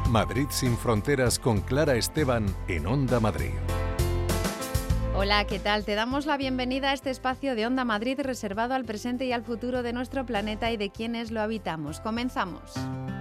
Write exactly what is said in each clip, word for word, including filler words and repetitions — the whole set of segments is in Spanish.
Madrid sin fronteras con Clara Esteban en Onda Madrid. Hola, ¿qué tal? Te damos la bienvenida a este espacio de Onda Madrid reservado al presente y al futuro de nuestro planeta y de quienes lo habitamos. Comenzamos.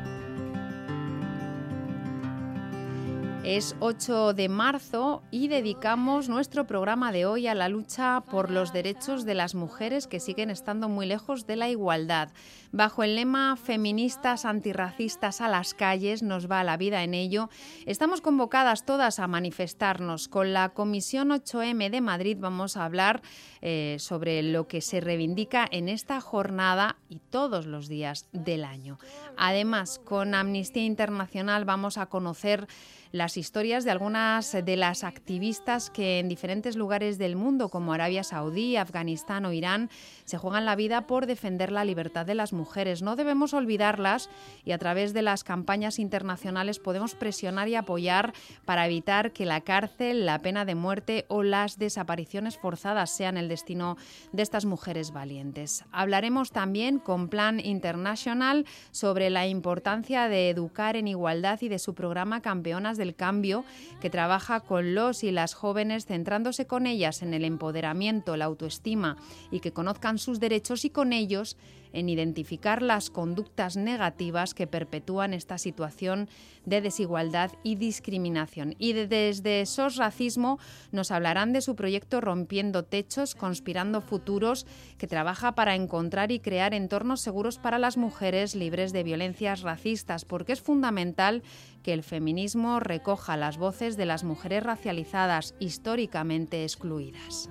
Es ocho de marzo y dedicamos nuestro programa de hoy a la lucha por los derechos de las mujeres que siguen estando muy lejos de la igualdad. Bajo el lema Feministas antirracistas a las calles, nos va la vida en ello, estamos convocadas todas a manifestarnos. Con la Comisión ocho eme de Madrid vamos a hablar eh, sobre lo que se reivindica en esta jornada y todos los días del año. Además, con Amnistía Internacional vamos a conocer las historias de algunas de las activistas que en diferentes lugares del mundo, como Arabia Saudí, Afganistán o Irán, se juegan la vida por defender la libertad de las mujeres. No debemos olvidarlas y a través de las campañas internacionales podemos presionar y apoyar para evitar que la cárcel, la pena de muerte o las desapariciones forzadas sean el destino de estas mujeres valientes. Hablaremos también con Plan International sobre la importancia de educar en igualdad y de su programa Campeonas del Cambio, que trabaja con los y las jóvenes centrándose con ellas en el empoderamiento, la autoestima y que conozcan sus derechos y con ellos en identificar las conductas negativas que perpetúan esta situación de desigualdad y discriminación. Y de, desde S O S Racismo nos hablarán de su proyecto Rompiendo Techos, Conspirando Futuros, que trabaja para encontrar y crear entornos seguros para las mujeres libres de violencias racistas, porque es fundamental que el feminismo recoja las voces de las mujeres racializadas históricamente excluidas.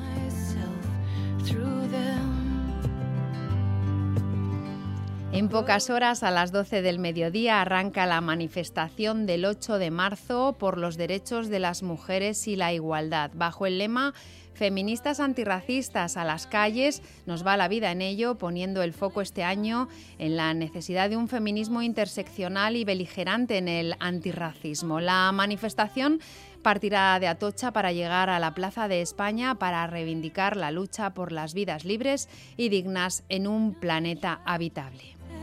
En pocas horas, a las doce del mediodía, arranca la manifestación del ocho de marzo por los derechos de las mujeres y la igualdad. Bajo el lema Feministas antirracistas a las calles, nos va la vida en ello, poniendo el foco este año en la necesidad de un feminismo interseccional y beligerante en el antirracismo. La manifestación partirá de Atocha para llegar a la Plaza de España para reivindicar la lucha por las vidas libres y dignas en un planeta habitable.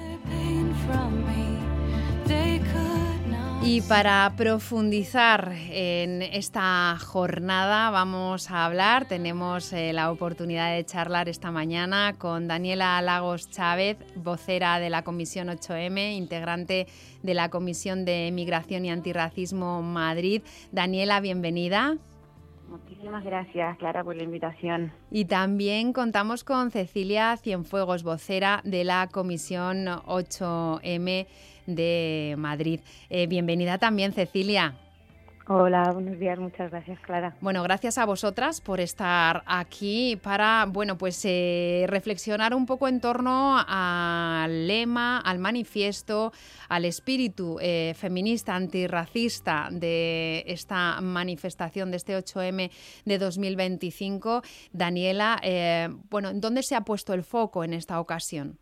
Y para profundizar en esta jornada vamos a hablar, tenemos eh, la oportunidad de charlar esta mañana con Daniela Lagos Chávez, vocera de la Comisión ocho eme, integrante de la Comisión de Migración y Antirracismo Madrid. Daniela, bienvenida. Muchísimas gracias, Clara, por la invitación. Y también contamos con Cecilia Cienfuegos, vocera de la Comisión ocho eme de Madrid. Eh, bienvenida también, Cecilia. Hola, buenos días, muchas gracias, Clara. Bueno, gracias a vosotras por estar aquí para, bueno, pues eh, reflexionar un poco en torno al lema, al manifiesto, al espíritu eh, feminista antirracista de esta manifestación de este ocho eme de dos mil veinticinco. Daniela, eh, bueno, ¿dónde se ha puesto el foco en esta ocasión?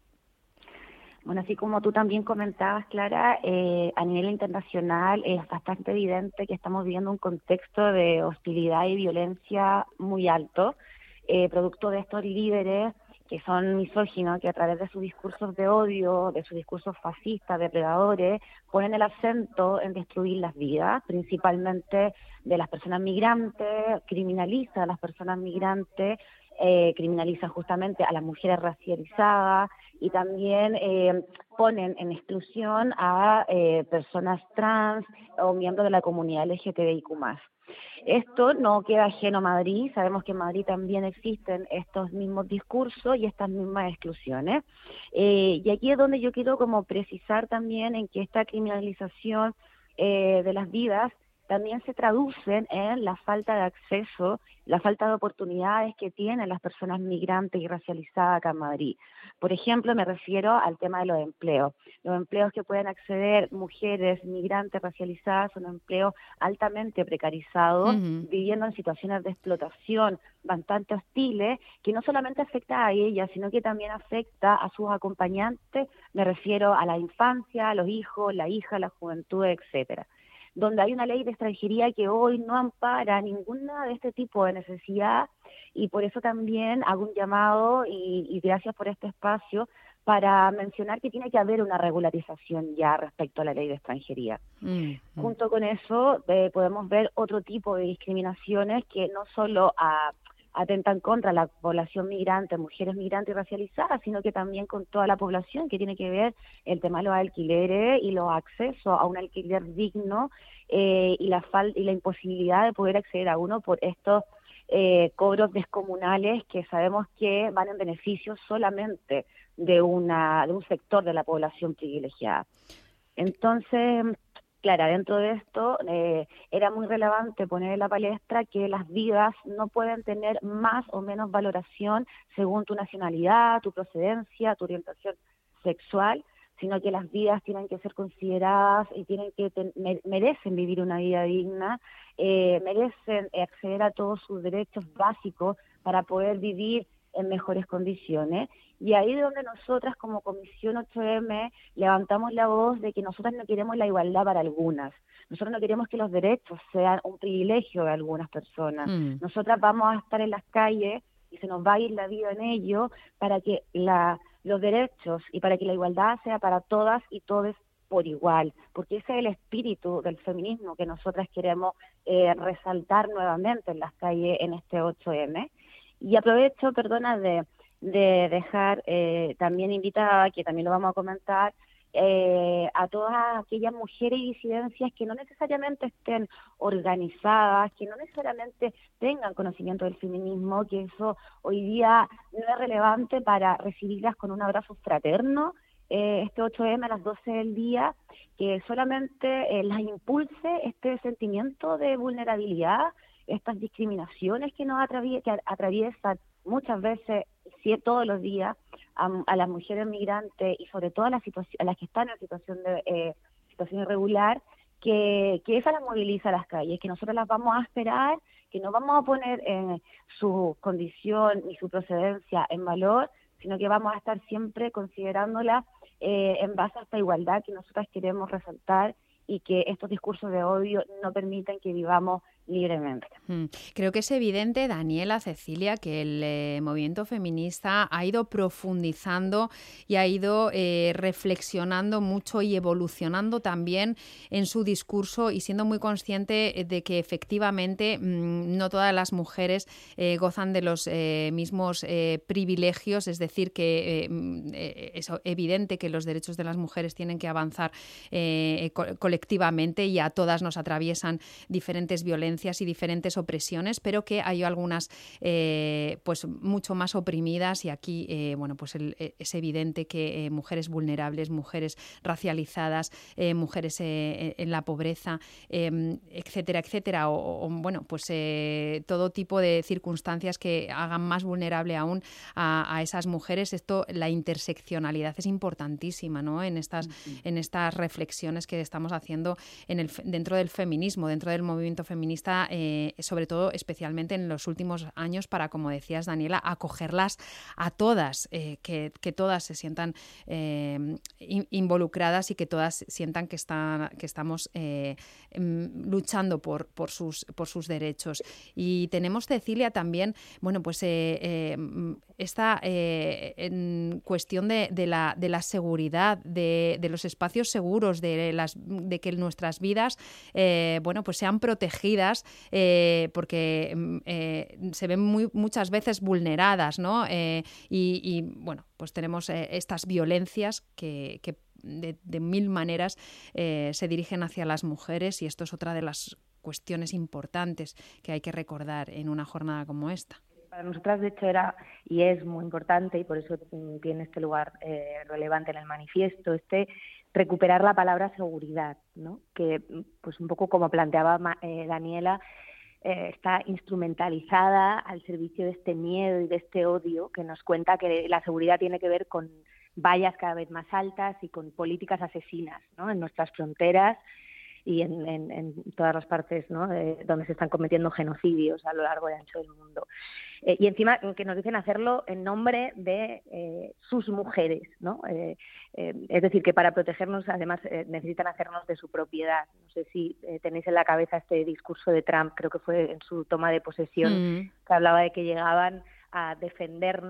Bueno, así como tú también comentabas, Clara, eh, a nivel internacional es bastante evidente que estamos viviendo un contexto de hostilidad y violencia muy alto, eh, producto de estos líderes que son misóginos, que a través de sus discursos de odio, de sus discursos fascistas, depredadores, ponen el acento en destruir las vidas, principalmente de las personas migrantes, criminaliza a las personas migrantes, eh, criminalizan justamente a las mujeres racializadas y también eh, ponen en exclusión a eh, personas trans o miembros de la comunidad ele ge be te i cu más. Esto no queda ajeno a Madrid, sabemos que en Madrid también existen estos mismos discursos y estas mismas exclusiones. Eh, y aquí es donde yo quiero como precisar también en que esta criminalización eh, de las vidas también se traducen en la falta de acceso, la falta de oportunidades que tienen las personas migrantes y racializadas acá en Madrid. Por ejemplo, me refiero al tema de los empleos. Los empleos que pueden acceder mujeres migrantes racializadas son empleos altamente precarizados, uh-huh. viviendo en situaciones de explotación bastante hostiles, que no solamente afecta a ellas, sino que también afecta a sus acompañantes, me refiero a la infancia, a los hijos, la hija, la juventud, etcétera. Donde hay una ley de extranjería que hoy no ampara ninguna de este tipo de necesidad, y por eso también hago un llamado y, y gracias por este espacio para mencionar que tiene que haber una regularización ya respecto a la ley de extranjería. Mm, mm. Junto con eso eh, podemos ver otro tipo de discriminaciones que no solo a, atentan contra la población migrante, mujeres migrantes y racializadas, sino que también con toda la población, que tiene que ver el tema de los alquileres y los accesos a un alquiler digno eh, y, la fal y la imposibilidad de poder acceder a uno por estos eh, cobros descomunales que sabemos que van en beneficio solamente de una de un sector de la población privilegiada. Entonces, claro, dentro de esto eh, era muy relevante poner en la palestra que las vidas no pueden tener más o menos valoración según tu nacionalidad, tu procedencia, tu orientación sexual, sino que las vidas tienen que ser consideradas y tienen que ten, merecen vivir una vida digna, eh, merecen acceder a todos sus derechos básicos para poder vivir en mejores condiciones. Y ahí es donde nosotras como Comisión ocho eme levantamos la voz de que nosotras no queremos la igualdad para algunas. Nosotros no queremos que los derechos sean un privilegio de algunas personas. Mm. Nosotras vamos a estar en las calles y se nos va a ir la vida en ello para que la, los derechos y para que la igualdad sea para todas y todos por igual, porque ese es el espíritu del feminismo que nosotras queremos eh, resaltar nuevamente en las calles en este ocho eme. Y aprovecho, perdona, de, de dejar eh, también invitada, que también lo vamos a comentar, eh, a todas aquellas mujeres y disidencias que no necesariamente estén organizadas, que no necesariamente tengan conocimiento del feminismo, que eso hoy día no es relevante para recibirlas con un abrazo fraterno, eh, este ocho eme a las doce del día, que solamente eh, las impulse este sentimiento de vulnerabilidad, estas discriminaciones que nos atravie que atraviesan muchas veces, sí, todos los días, a, a las mujeres migrantes y sobre todo a las, a las que están en situación de eh, situación irregular, que, que esa las moviliza a las calles, que nosotros las vamos a esperar, que no vamos a poner eh, su condición y su procedencia en valor, sino que vamos a estar siempre considerándola eh, en base a esta igualdad que nosotras queremos resaltar y que estos discursos de odio no permiten que vivamos libremente. Creo que es evidente, Daniela, Cecilia, que el eh, movimiento feminista ha ido profundizando y ha ido eh, reflexionando mucho y evolucionando también en su discurso y siendo muy consciente de que efectivamente mmm, no todas las mujeres eh, gozan de los eh, mismos eh, privilegios, es decir, que eh, es evidente que los derechos de las mujeres tienen que avanzar eh, co- colectivamente y a todas nos atraviesan diferentes violencias y diferentes opresiones, pero que hay algunas eh, pues mucho más oprimidas y aquí eh, bueno pues el, es evidente que eh, mujeres vulnerables, mujeres racializadas, eh, mujeres eh, en la pobreza, eh, etcétera, etcétera, o, o bueno pues eh, todo tipo de circunstancias que hagan más vulnerable aún a, a esas mujeres. Esto, la interseccionalidad es importantísima, ¿no? En estas uh-huh. en estas reflexiones que estamos haciendo en el dentro del feminismo, dentro del movimiento feminista. Eh, sobre todo, especialmente en los últimos años, para, como decías, Daniela, acogerlas a todas, eh, que, que todas se sientan eh, in, involucradas y que todas sientan que, están, que estamos eh, luchando por, por, sus, por sus derechos. Y tenemos, Cecilia, también, bueno, pues eh, eh, esta eh, en cuestión de, de, la, de la seguridad, de, de los espacios seguros, de, las, de que nuestras vidas, eh, bueno, pues sean protegidas, Eh, porque eh, se ven muy, muchas veces vulneradas, ¿no? Eh, y, y, bueno, pues tenemos eh, estas violencias que, que de, de mil maneras eh, se dirigen hacia las mujeres y esto es otra de las cuestiones importantes que hay que recordar en una jornada como esta. Para nosotras, de hecho, era y es muy importante y por eso tiene este lugar eh, relevante en el manifiesto, este recuperar la palabra seguridad, ¿no? Que, pues un poco como planteaba eh, Daniela, eh, está instrumentalizada al servicio de este miedo y de este odio que nos cuenta que la seguridad tiene que ver con vallas cada vez más altas y con políticas asesinas, ¿no? En nuestras fronteras y en, en, en todas las partes, ¿no? de, donde se están cometiendo genocidios a lo largo y ancho del mundo. Eh, y encima que nos dicen hacerlo en nombre de eh, sus mujeres, ¿no? Eh, eh, es decir, que para protegernos además eh, necesitan hacernos de su propiedad. No sé si eh, tenéis en la cabeza este discurso de Trump, creo que fue en su toma de posesión, mm. que hablaba de que llegaban a defendernos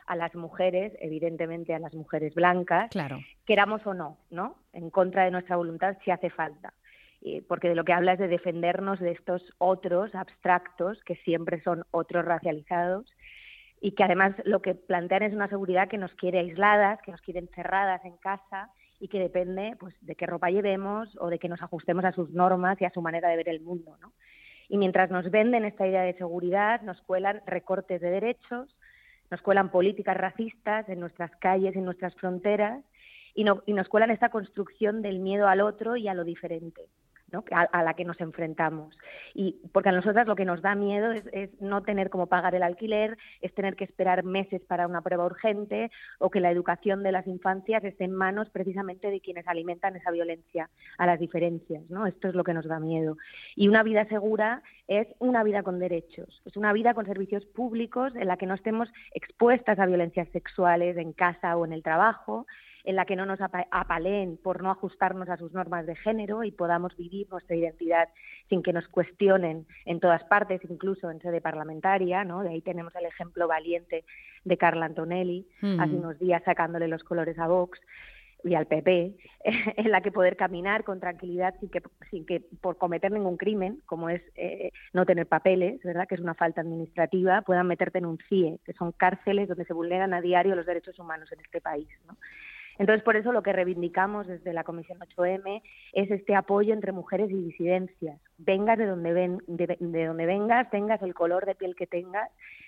a las mujeres, evidentemente a las mujeres blancas, claro, queramos o no, ¿no? En contra de nuestra voluntad si hace falta. Porque de lo que habla es de defendernos de estos otros abstractos, que siempre son otros racializados, y que además lo que plantean es una seguridad que nos quiere aisladas, que nos quiere encerradas en casa, y que depende pues de qué ropa llevemos o de que nos ajustemos a sus normas y a su manera de ver el mundo, ¿no? Y mientras nos venden esta idea de seguridad, nos cuelan recortes de derechos, nos cuelan políticas racistas en nuestras calles, en nuestras fronteras, y, no, y nos cuelan esta construcción del miedo al otro y a lo diferente, ¿no? A, a la que nos enfrentamos. Y porque a nosotras lo que nos da miedo es, es no tener cómo pagar el alquiler, es tener que esperar meses para una prueba urgente, o que la educación de las infancias esté en manos precisamente de quienes alimentan esa violencia a las diferencias, ¿no? Esto es lo que nos da miedo. Y una vida segura es una vida con derechos, es una vida con servicios públicos en la que no estemos expuestas a violencias sexuales en casa o en el trabajo, en la que no nos apaleen por no ajustarnos a sus normas de género y podamos vivir nuestra identidad sin que nos cuestionen en todas partes, incluso en sede parlamentaria, ¿no? De ahí tenemos el ejemplo valiente de Carla Antonelli, mm. hace unos días sacándole los colores a Vox y al P P, en la que poder caminar con tranquilidad sin que, sin que por cometer ningún crimen, como es eh, no tener papeles, ¿verdad?, que es una falta administrativa, puedan meterte en un C I E, que son cárceles donde se vulneran a diario los derechos humanos en este país, ¿no? Entonces, por eso lo que reivindicamos desde la Comisión ocho eme es este apoyo entre mujeres y disidencias. Vengas de donde, ven, de, de donde vengas, tengas el color de piel que tengas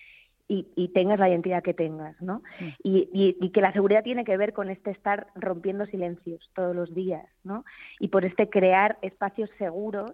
y, y tengas la identidad que tengas, ¿no? Sí. Y, y, y que la seguridad tiene que ver con este estar rompiendo silencios todos los días, ¿no? Y por este crear espacios seguros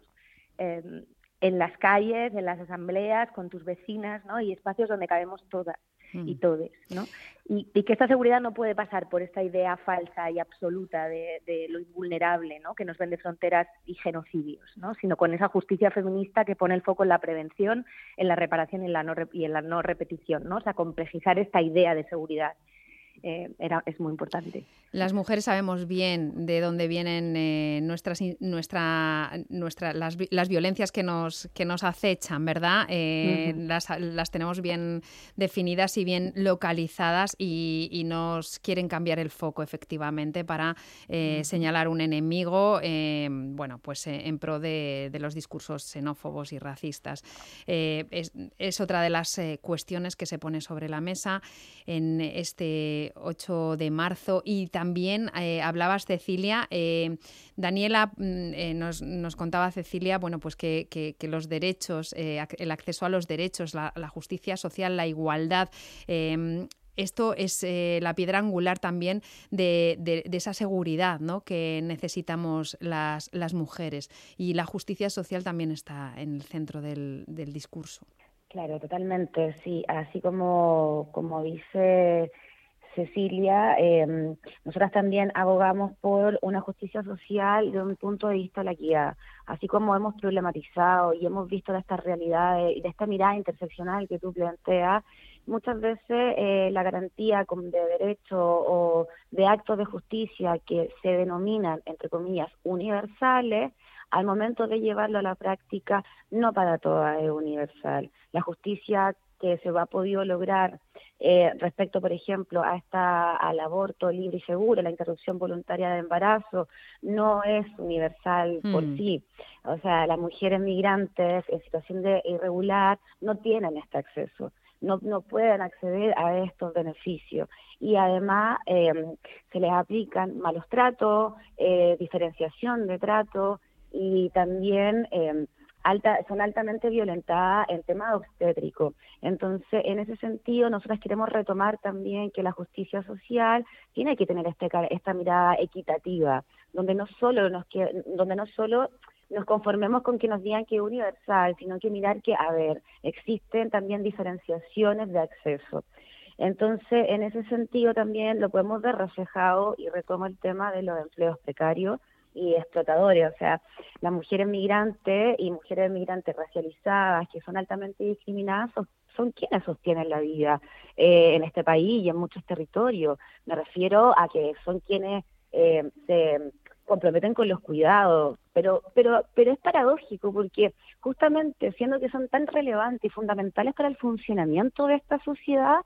eh, en las calles, en las asambleas, con tus vecinas, ¿no? Y espacios donde cabemos todas y todos, ¿no? Y, y que esta seguridad no puede pasar por esta idea falsa y absoluta de, de lo invulnerable, ¿no?, que nos vende fronteras y genocidios, ¿no?, sino con esa justicia feminista que pone el foco en la prevención, en la reparación y en la no, y en la no repetición, ¿no? O sea, complejizar esta idea de seguridad. Eh, era, es muy importante. Las mujeres sabemos bien de dónde vienen eh, nuestras, nuestra, nuestra, las, las violencias que nos, que nos acechan, ¿verdad? Eh, uh-huh. las, las tenemos bien definidas y bien localizadas y, y nos quieren cambiar el foco, efectivamente, para eh, uh-huh. señalar un enemigo, eh, bueno, pues eh, en pro de, de los discursos xenófobos y racistas. Eh, es, es otra de las eh, cuestiones que se pone sobre la mesa en este ocho de marzo. Y también eh, hablabas, Cecilia, eh, Daniela, eh, nos, nos contaba Cecilia, bueno, pues que, que, que los derechos, eh, el acceso a los derechos, la, la justicia social, la igualdad, eh, esto es eh, la piedra angular también de, de, de esa seguridad, ¿no?, que necesitamos las, las mujeres. Y la justicia social también está en el centro del, del discurso. Claro, totalmente, sí. Así como, como dice Cecilia, eh, nosotras también abogamos por una justicia social desde un punto de vista de la equidad, así como hemos problematizado y hemos visto de estas realidades y de esta mirada interseccional que tú planteas. Muchas veces eh, la garantía de derecho o de actos de justicia que se denominan, entre comillas, universales, al momento de llevarlo a la práctica, no para todas es universal. La justicia que se ha podido lograr eh, respecto, por ejemplo, a esta, al aborto libre y seguro, la interrupción voluntaria de embarazo, no es universal mm. por sí. O sea, las mujeres migrantes en situación de irregular no tienen este acceso, no, no pueden acceder a estos beneficios. Y además eh, se les aplican malos tratos, eh, diferenciación de trato, y también eh, alta, son altamente violentadas en tema obstétrico. Entonces, en ese sentido, nosotros queremos retomar también que la justicia social tiene que tener este, esta mirada equitativa, donde no solo nos donde no solo nos conformemos con que nos digan que es universal, sino que mirar que, a ver, existen también diferenciaciones de acceso. Entonces, en ese sentido también lo podemos ver reflejado, y retomo el tema de los empleos precarios y explotadores. O sea, las mujeres migrantes y mujeres migrantes racializadas que son altamente discriminadas son, son quienes sostienen la vida eh, en este país y en muchos territorios. Me refiero a que son quienes eh, se comprometen con los cuidados, pero pero pero es paradójico porque justamente siendo que son tan relevantes y fundamentales para el funcionamiento de esta sociedad,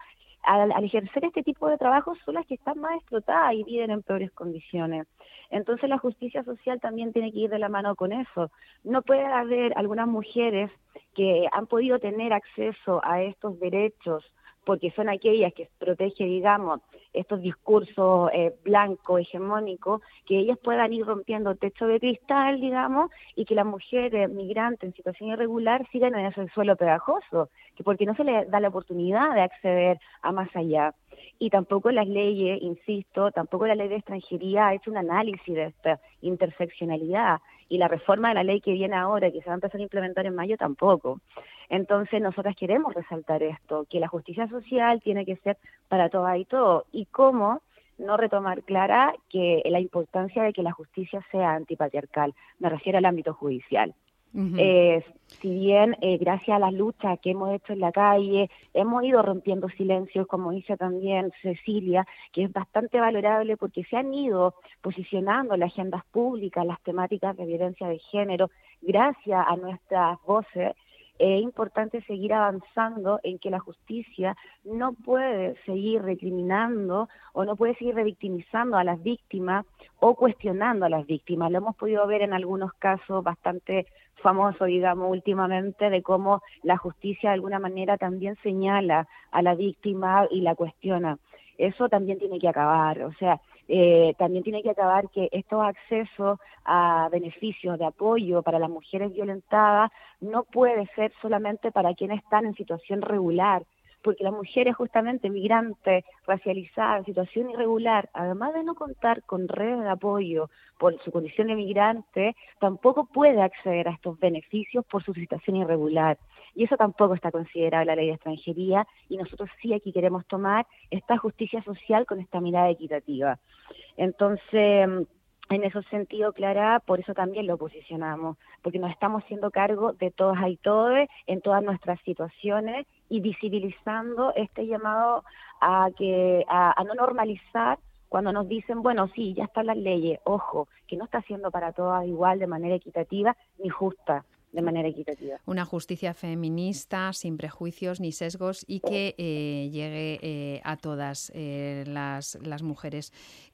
al, al ejercer este tipo de trabajo son las que están más explotadas y viven en peores condiciones. Entonces la justicia social también tiene que ir de la mano con eso. No puede haber algunas mujeres que han podido tener acceso a estos derechos porque son aquellas que protegen, digamos, estos discursos eh, blancos, hegemónicos, que ellas puedan ir rompiendo techo de cristal, digamos, y que las mujeres migrantes en situación irregular sigan en ese suelo pegajoso, que porque no se les da la oportunidad de acceder a más allá. Y tampoco las leyes, insisto, tampoco la ley de extranjería ha hecho un análisis de esta interseccionalidad, y la reforma de la ley que viene ahora, que se va a empezar a implementar en mayo, tampoco. Entonces nosotras queremos resaltar esto, que la justicia social tiene que ser para todas y todos, y cómo no retomar clara que la importancia de que la justicia sea antipatriarcal, me refiero al ámbito judicial. Uh-huh. Eh, si bien eh, gracias a las luchas que hemos hecho en la calle, hemos ido rompiendo silencios, como dice también Cecilia, que es bastante valorable porque se han ido posicionando las agendas públicas, las temáticas de violencia de género, gracias a nuestras voces. Es importante seguir avanzando en que la justicia no puede seguir recriminando o no puede seguir revictimizando a las víctimas o cuestionando a las víctimas. Lo hemos podido ver en algunos casos bastante famosos, digamos, últimamente, de cómo la justicia de alguna manera también señala a la víctima y la cuestiona. Eso también tiene que acabar, o sea, eh, también tiene que acabar que estos accesos a beneficios de apoyo para las mujeres violentadas no puede ser solamente para quienes están en situación regular, porque las mujeres justamente migrantes, racializadas, en situación irregular, además de no contar con redes de apoyo por su condición de migrante, tampoco puede acceder a estos beneficios por su situación irregular. Y eso tampoco está considerado en la ley de extranjería, y nosotros sí aquí queremos tomar esta justicia social con esta mirada equitativa. Entonces, en ese sentido, Clara, por eso también lo posicionamos, porque nos estamos haciendo cargo de todas y todos en todas nuestras situaciones y visibilizando este llamado a que a, a no normalizar cuando nos dicen, bueno, sí, ya están las leyes, ojo, que no está siendo para todas igual de manera equitativa ni justa. De manera equitativa. Una justicia feminista, sin prejuicios ni sesgos, y que eh, llegue eh, a todas eh, las, las mujeres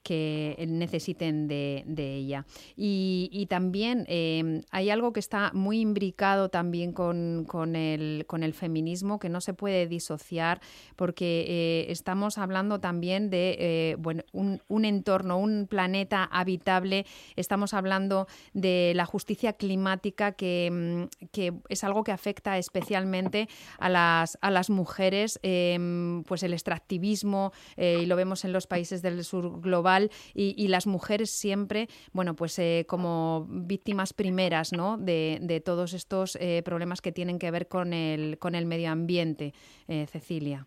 que necesiten de, de ella. Y, y también eh, hay algo que está muy imbricado también con, con, el, con el feminismo, que no se puede disociar, porque eh, estamos hablando también de eh, bueno, un, un entorno, un planeta habitable. Estamos hablando de la justicia climática, que que es algo que afecta especialmente a las, a las mujeres, eh, pues el extractivismo, eh, y lo vemos en los países del sur global, y, y las mujeres siempre, bueno, pues eh, como víctimas primeras, ¿no?, de, de todos estos eh, problemas que tienen que ver con el, con el medio ambiente. Eh, Cecilia.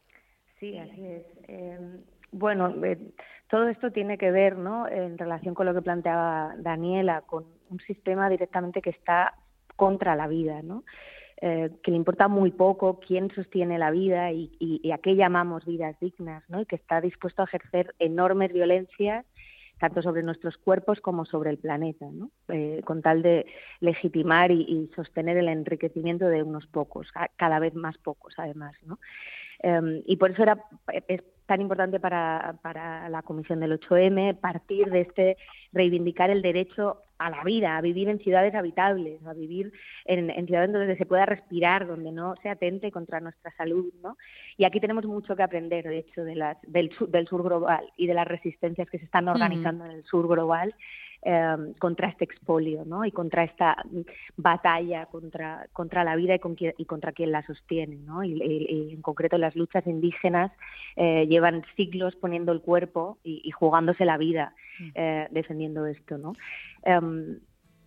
Sí, así es. Eh, bueno, eh, todo esto tiene que ver, ¿no?, en relación con lo que planteaba Daniela, con un sistema directamente que está contra la vida, ¿no? Eh, que le importa muy poco quién sostiene la vida y, y, y a qué llamamos vidas dignas, ¿no? Y que está dispuesto a ejercer enormes violencias tanto sobre nuestros cuerpos como sobre el planeta, ¿no? Eh, con tal de legitimar y, y sostener el enriquecimiento de unos pocos, cada vez más pocos además, ¿no? Eh, y por eso era es tan importante para, para la Comisión del ocho eme partir de este, reivindicar el derecho a la vida, a vivir en ciudades habitables, a vivir en, en ciudades donde se pueda respirar, donde no se atente contra nuestra salud, ¿no? Y aquí tenemos mucho que aprender, de hecho, de las, del, sur, del sur global y de las resistencias que se están organizando uh-huh. en el sur global eh, contra este expolio, ¿no? Y contra esta batalla contra, contra la vida y, con quien, y contra quien la sostiene, ¿no? Y, y, y en concreto las luchas indígenas eh, llevan siglos poniendo el cuerpo y, y jugándose la vida eh, defendiendo esto, ¿no? Um,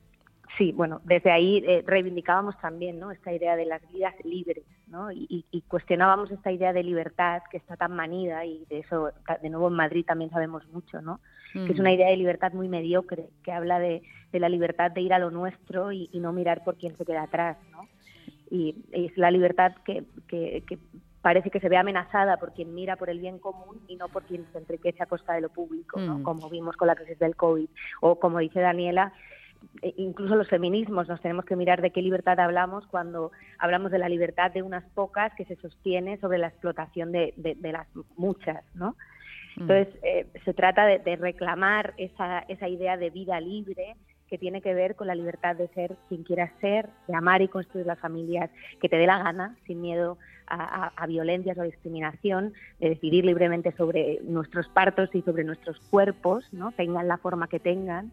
sí, bueno, desde ahí eh, reivindicábamos también, ¿no?, esta idea de las vidas libres, ¿no? Y, y cuestionábamos esta idea de libertad que está tan manida, y de eso, de nuevo en Madrid también sabemos mucho, ¿no? Mm. Que es una idea de libertad muy mediocre, que habla de, de la libertad de ir a lo nuestro y, y no mirar por quién se queda atrás, ¿no? Y, y es la libertad que, que, que parece que se ve amenazada por quien mira por el bien común y no por quien se enriquece a costa de lo público, ¿no? Mm. Como vimos con la crisis del COVID, o como dice Daniela, incluso los feminismos nos tenemos que mirar de qué libertad hablamos cuando hablamos de la libertad de unas pocas que se sostiene sobre la explotación de, de, de las muchas, ¿no? Entonces, eh, se trata de, de reclamar esa, esa idea de vida libre que tiene que ver con la libertad de ser quien quieras ser, de amar y construir las familias que te dé la gana, sin miedo a, a, a violencias o a discriminación, de decidir libremente sobre nuestros partos y sobre nuestros cuerpos, ¿no? Tengan la forma que tengan.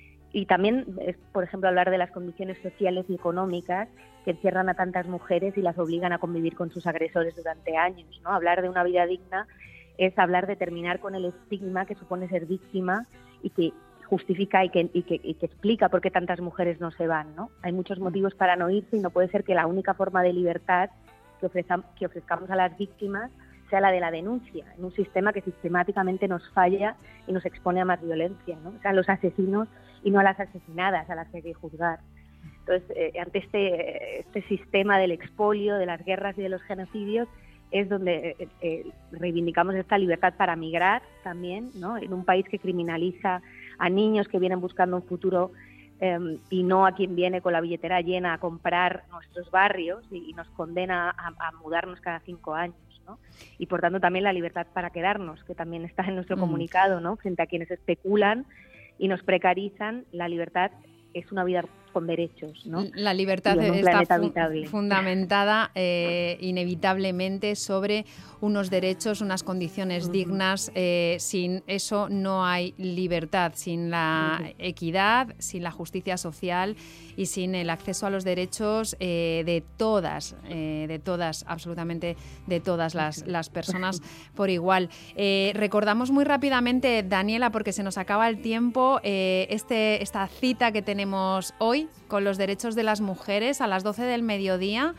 Y también, es, por ejemplo, hablar de las condiciones sociales y económicas que encierran a tantas mujeres y las obligan a convivir con sus agresores durante años, ¿no? Hablar de una vida digna es hablar de terminar con el estigma que supone ser víctima y que justifica y que, y que, y que explica por qué tantas mujeres no se van, ¿no? Hay muchos motivos para no irse y no puede ser que la única forma de libertad que, ofrezcam, que ofrezcamos a las víctimas sea la de la denuncia, en un sistema que sistemáticamente nos falla y nos expone a más violencia, ¿no? O sea, a los asesinos y no a las asesinadas a las que hay que juzgar. Entonces, eh, ante este, este sistema del expolio, de las guerras y de los genocidios, es donde eh, eh, reivindicamos esta libertad para migrar también, ¿no? En un país que criminaliza a niños que vienen buscando un futuro eh, y no a quien viene con la billetera llena a comprar nuestros barrios y, y nos condena a, a mudarnos cada cinco años, ¿no? Y por tanto también la libertad para quedarnos, que también está en nuestro mm. comunicado, ¿no? Frente a quienes especulan y nos precarizan, la libertad es una vida con derechos, ¿no? La libertad está fu fundamentada eh, inevitablemente sobre unos derechos, unas condiciones uh-huh. dignas. Eh, sin eso no hay libertad, sin la uh-huh. equidad, sin la justicia social y sin el acceso a los derechos eh, de todas, eh, de todas, absolutamente de todas las, las personas por igual. Eh, recordamos muy rápidamente, Daniela, porque se nos acaba el tiempo, eh, este, esta cita que tenemos hoy con los derechos de las mujeres a las doce del mediodía.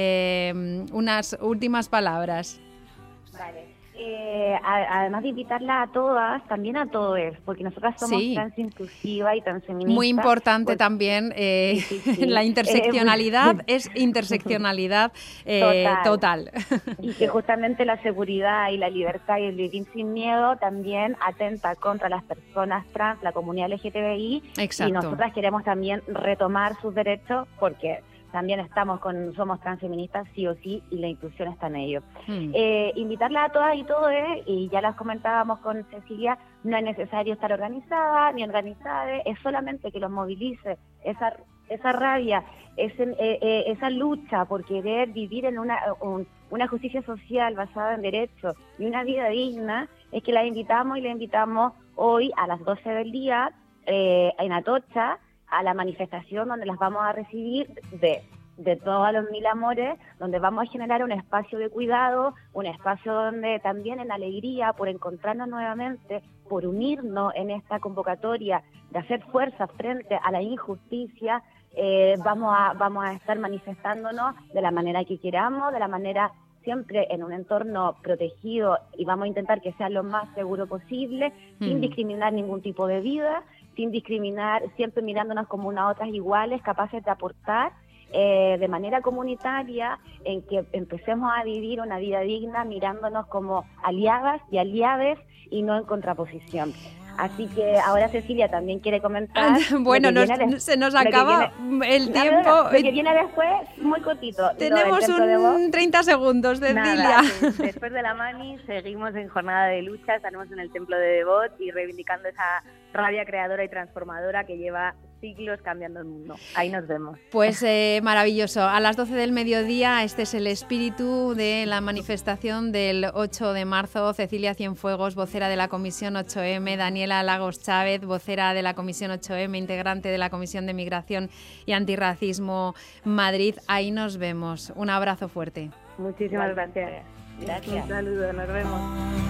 Eh, unas últimas palabras. Vale. Eh, a, además de invitarla a todas, también a todos, porque nosotras somos sí. trans inclusiva y transfeminista. Muy importante pues, también, eh, sí, sí, sí. la interseccionalidad eh, es interseccionalidad eh, total. total. Y que justamente la seguridad y la libertad y el vivir sin miedo también atenta contra las personas trans, la comunidad L G T B I. Exacto. Y nosotras queremos también retomar sus derechos porque también estamos con, somos transfeministas sí o sí, y la inclusión está en ello. Hmm. Eh, invitarla a todas y todos, eh, y ya las comentábamos con Cecilia, no es necesario estar organizada ni organizada, es solamente que los movilice esa, esa rabia, ese, eh, eh, esa lucha por querer vivir en una, un, una justicia social basada en derechos y una vida digna, es que la invitamos y la invitamos hoy a las doce del día eh, en Atocha, a la manifestación donde las vamos a recibir de, de todos los mil amores, donde vamos a generar un espacio de cuidado, un espacio donde también en alegría por encontrarnos nuevamente, por unirnos en esta convocatoria de hacer fuerza frente a la injusticia, eh, vamos a, vamos a estar manifestándonos de la manera que queramos, de la manera siempre en un entorno protegido, y vamos a intentar que sea lo más seguro posible, mm. sin discriminar ningún tipo de vida, sin discriminar, siempre mirándonos como unas otras iguales, capaces de aportar eh, de manera comunitaria, en que empecemos a vivir una vida digna mirándonos como aliadas y aliades y no en contraposición. Así que ahora Cecilia también quiere comentar. Bueno, nos, de, se nos acaba viene, el tiempo. Lo que viene después, muy cortito. Tenemos un treinta segundos, Cecilia. Después de la Mani seguimos en jornada de lucha, estaremos en el Templo de Devot y reivindicando esa rabia creadora y transformadora que lleva siglos cambiando el mundo. Ahí nos vemos. Pues eh, maravilloso. A las doce del mediodía, este es el espíritu de la manifestación del ocho de marzo. Cecilia Cienfuegos, vocera de la Comisión ocho eme, Daniela Lagos Chávez, vocera de la Comisión ocho eme, integrante de la Comisión de Migración y Antirracismo Madrid. Ahí nos vemos. Un abrazo fuerte. Muchísimas gracias. Gracias. Un saludo, nos vemos.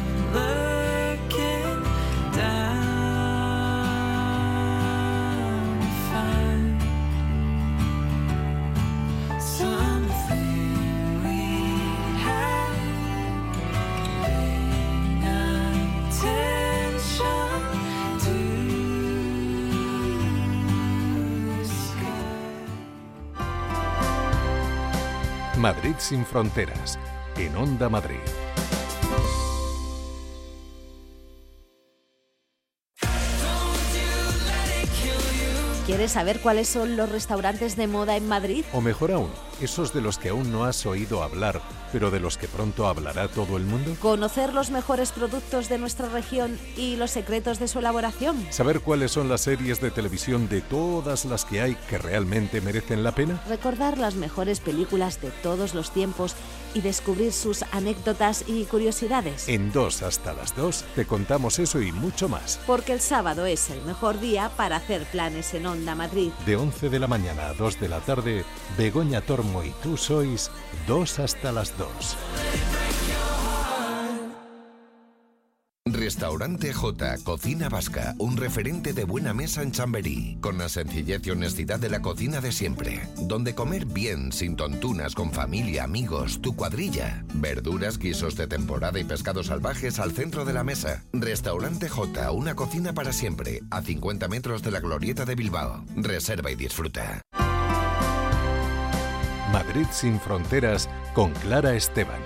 Madrid sin fronteras, en Onda Madrid. ¿Quieres saber cuáles son los restaurantes de moda en Madrid? O mejor aún, esos de los que aún no has oído hablar, pero de los que pronto hablará todo el mundo. ¿Conocer los mejores productos de nuestra región y los secretos de su elaboración? ¿Saber cuáles son las series de televisión de todas las que hay que realmente merecen la pena? Recordar las mejores películas de todos los tiempos y descubrir sus anécdotas y curiosidades. En Dos hasta las dos te contamos eso y mucho más. Porque el sábado es el mejor día para hacer planes en Onda Madrid. De once de la mañana a dos de la tarde, Begoña Tormo y tú sois Dos hasta las dos. Restaurante J, Cocina Vasca, un referente de buena mesa en Chamberí, con la sencillez y honestidad de la cocina de siempre, donde comer bien, sin tontunas, con familia, amigos, tu cuadrilla, verduras, guisos de temporada y pescados salvajes al centro de la mesa. Restaurante J, una cocina para siempre, a cincuenta metros de la Glorieta de Bilbao. Reserva y disfruta. Madrid sin fronteras con Clara Esteban.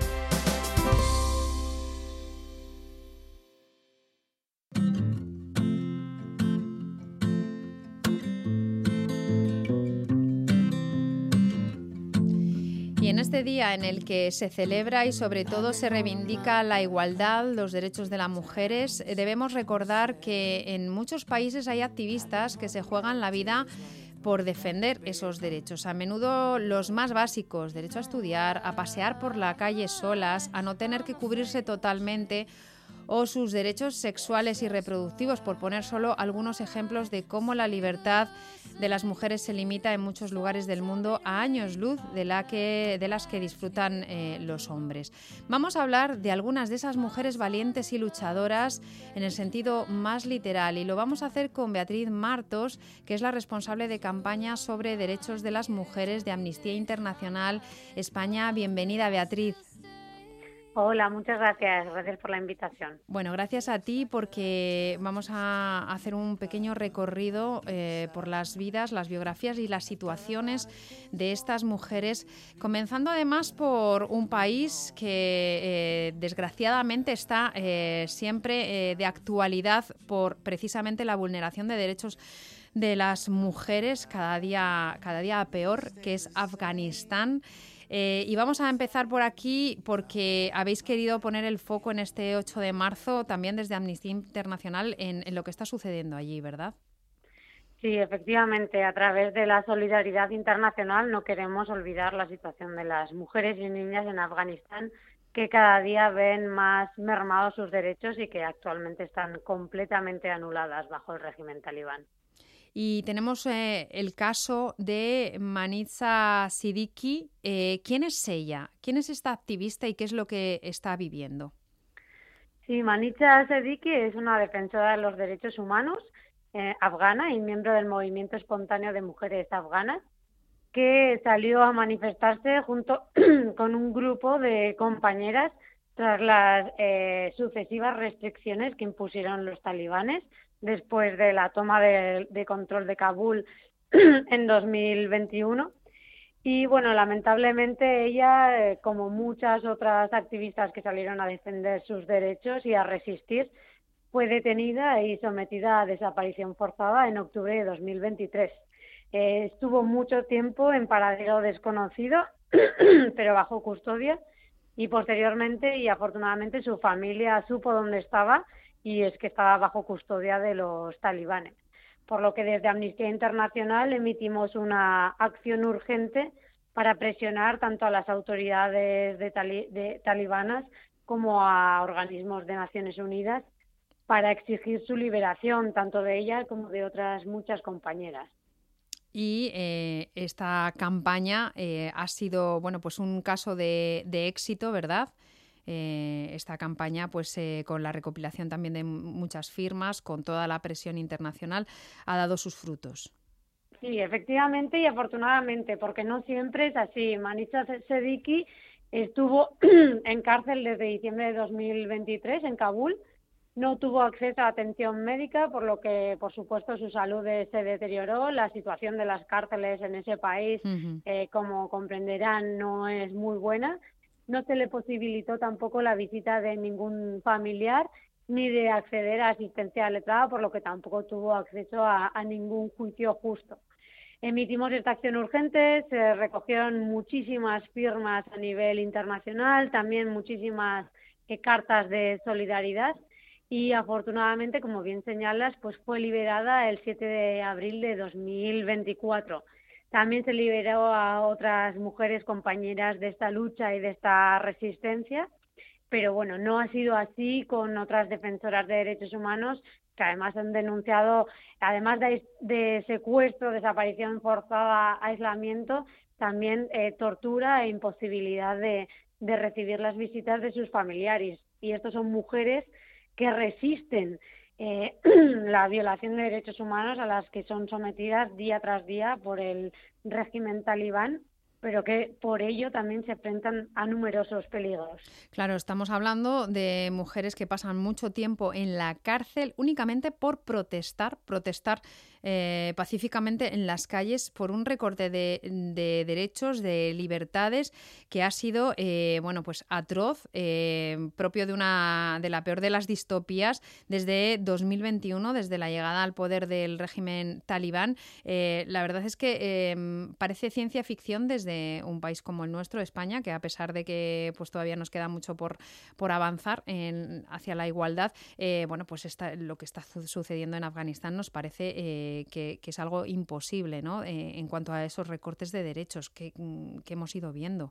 Y en este día en el que se celebra y sobre todo se reivindica la igualdad, los derechos de las mujeres, debemos recordar que en muchos países hay activistas que se juegan la vida por defender esos derechos, a menudo los más básicos, derecho a estudiar, a pasear por la calle solas, a no tener que cubrirse totalmente, o sus derechos sexuales y reproductivos, por poner solo algunos ejemplos de cómo la libertad de las mujeres se limita en muchos lugares del mundo a años luz de, la que, de las que disfrutan eh, los hombres. Vamos a hablar de algunas de esas mujeres valientes y luchadoras en el sentido más literal, y lo vamos a hacer con Beatriz Martos, que es la responsable de campaña sobre derechos de las mujeres de Amnistía Internacional España. Bienvenida, Beatriz. Hola, muchas gracias. Gracias por la invitación. Bueno, gracias a ti porque vamos a hacer un pequeño recorrido eh, por las vidas, las biografías y las situaciones de estas mujeres, comenzando además por un país que eh, desgraciadamente está eh, siempre eh, de actualidad por precisamente la vulneración de derechos de las mujeres, cada día, cada día peor, que es Afganistán. Eh, y vamos a empezar por aquí porque habéis querido poner el foco en este ocho de marzo, también desde Amnistía Internacional, en, en lo que está sucediendo allí, ¿verdad? Sí, efectivamente, a través de la solidaridad internacional no queremos olvidar la situación de las mujeres y niñas en Afganistán, que cada día ven más mermados sus derechos y que actualmente están completamente anuladas bajo el régimen talibán. Y tenemos eh, el caso de Manizha Siddiqui. Eh, ¿Quién es ella? ¿Quién es esta activista y qué es lo que está viviendo? Sí, Manizha Siddiqui es una defensora de los derechos humanos eh, afgana y miembro del movimiento espontáneo de mujeres afganas, que salió a manifestarse junto con un grupo de compañeras tras las eh, sucesivas restricciones que impusieron los talibanes después de la toma de, de control de Kabul en dos mil veintiuno. Y bueno, lamentablemente ella, eh, como muchas otras activistas que salieron a defender sus derechos y a resistir, fue detenida y sometida a desaparición forzada en octubre de dos mil veintitrés. Eh, estuvo mucho tiempo en paradero desconocido, pero bajo custodia, y posteriormente y afortunadamente su familia supo dónde estaba, y es que estaba bajo custodia de los talibanes. Por lo que desde Amnistía Internacional emitimos una acción urgente para presionar tanto a las autoridades de tali- de talibanas como a organismos de Naciones Unidas para exigir su liberación, tanto de ella como de otras muchas compañeras. Y eh, esta campaña eh, ha sido, bueno, pues un caso de, de éxito, ¿verdad? Eh, esta campaña, pues eh, con la recopilación también de muchas firmas, con toda la presión internacional, ha dado sus frutos. Sí, efectivamente y afortunadamente, porque no siempre es así. Manizha Siddiqui estuvo en cárcel desde diciembre de dos mil veintitrés en Kabul. No tuvo acceso a atención médica, por lo que, por supuesto, su salud se deterioró. La situación de las cárceles en ese país, uh-huh. eh, como comprenderán, no es muy buena. No se le posibilitó tampoco la visita de ningún familiar ni de acceder a asistencia letrada, por lo que tampoco tuvo acceso a, a ningún juicio justo. Emitimos esta acción urgente, se recogieron muchísimas firmas a nivel internacional, también muchísimas eh, cartas de solidaridad y afortunadamente, como bien señalas, pues fue liberada el siete de abril de dos mil veinticuatro. También se liberó a otras mujeres compañeras de esta lucha y de esta resistencia, pero bueno, no ha sido así con otras defensoras de derechos humanos que además han denunciado, además de, de secuestro, desaparición forzada, aislamiento, también eh, tortura e imposibilidad de, de recibir las visitas de sus familiares. Y estos son mujeres que resisten eh, la violación de derechos humanos a las que son sometidas día tras día por el régimen talibán, pero que por ello también se enfrentan a numerosos peligros. Claro, estamos hablando de mujeres que pasan mucho tiempo en la cárcel únicamente por protestar, protestar eh, pacíficamente en las calles por un recorte de, de derechos, de libertades que ha sido, eh, bueno, pues atroz, eh, propio de una de la peor de las distopías desde dos mil veintiuno, desde la llegada al poder del régimen talibán. Eh, la verdad es que eh, parece ciencia ficción desde un país como el nuestro, España, que a pesar de que pues todavía nos queda mucho por, por avanzar en, hacia la igualdad, eh, bueno, pues está, lo que está sucediendo en Afganistán nos parece eh, que, que es algo imposible, ¿no? Eh, en cuanto a esos recortes de derechos que, que hemos ido viendo.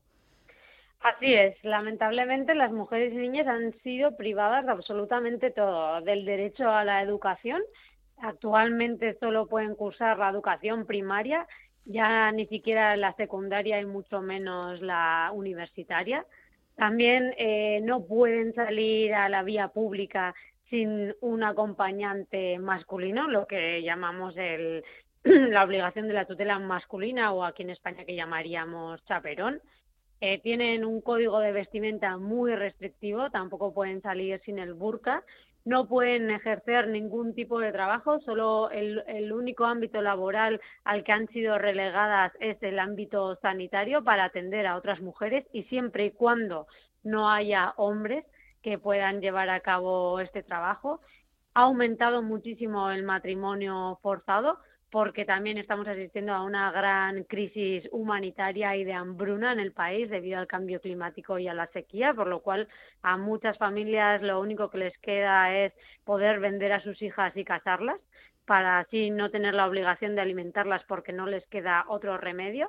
Así es, lamentablemente las mujeres y niñas han sido privadas de absolutamente todo, del derecho a la educación. Actualmente solo pueden cursar la educación primaria, ya ni siquiera la secundaria y mucho menos la universitaria. También eh, no pueden salir a la vía pública sin un acompañante masculino, lo que llamamos el, la obligación de la tutela masculina, o aquí en España que llamaríamos chaperón. Eh, tienen un código de vestimenta muy restrictivo, tampoco pueden salir sin el burka. No pueden ejercer ningún tipo de trabajo, solo el, el único ámbito laboral al que han sido relegadas es el ámbito sanitario para atender a otras mujeres, y siempre y cuando no haya hombres que puedan llevar a cabo este trabajo. Ha aumentado muchísimo el matrimonio forzado, porque también estamos asistiendo a una gran crisis humanitaria y de hambruna en el país debido al cambio climático y a la sequía, por lo cual a muchas familias lo único que les queda es poder vender a sus hijas y casarlas, para así no tener la obligación de alimentarlas porque no les queda otro remedio.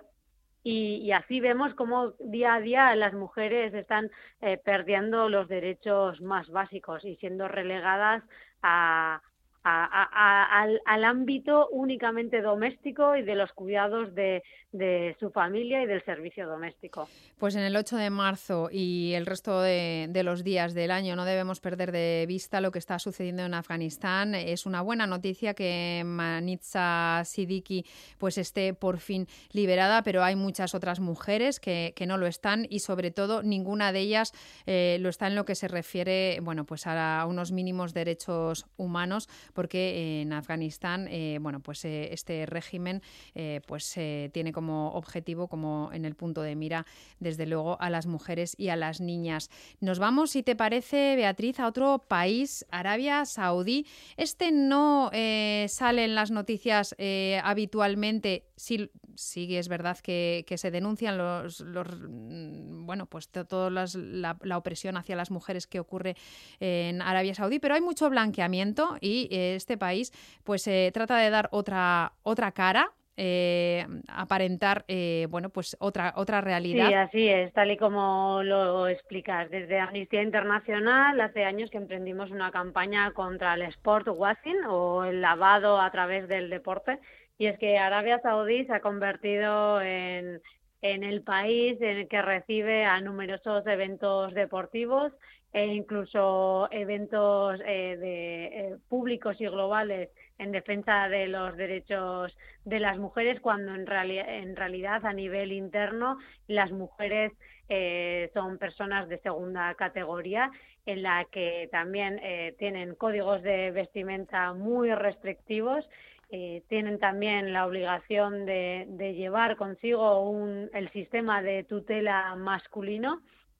Y, y así vemos cómo día a día las mujeres están eh, perdiendo los derechos más básicos y siendo relegadas a... A, a, a, al, al ámbito únicamente doméstico y de los cuidados de, de su familia y del servicio doméstico. Pues en el ocho de marzo y el resto de, de los días del año no debemos perder de vista lo que está sucediendo en Afganistán. Es una buena noticia que Manica Siddiqui pues esté por fin liberada, pero hay muchas otras mujeres que, que no lo están, y sobre todo ninguna de ellas eh, lo está en lo que se refiere, bueno, pues a, a unos mínimos derechos humanos, porque en Afganistán, eh, bueno, pues eh, este régimen eh, pues eh, tiene como objetivo, como en el punto de mira, desde luego, a las mujeres y a las niñas. Nos vamos, si te parece, Beatriz, a otro país, Arabia Saudí. Este no eh, sale en las noticias eh, habitualmente. Sí, sí, es verdad que, que se denuncian los, los bueno, pues toda la, la opresión hacia las mujeres que ocurre en Arabia Saudí, pero hay mucho blanqueamiento y eh, este país pues eh, trata de dar otra otra cara, eh, aparentar eh, bueno pues otra otra realidad. Sí, así es, tal y como lo explicas. Desde Amnistía Internacional hace años que emprendimos una campaña contra el sport washing, o el lavado a través del deporte, y es que Arabia Saudí se ha convertido en en el país en el que recibe a numerosos eventos deportivos e incluso eventos eh, de, eh, públicos y globales en defensa de los derechos de las mujeres, cuando en, reali en realidad a nivel interno las mujeres eh, son personas de segunda categoría, en la que también eh, tienen códigos de vestimenta muy restrictivos. Eh, tienen también la obligación de, de llevar consigo un, el sistema de tutela masculino,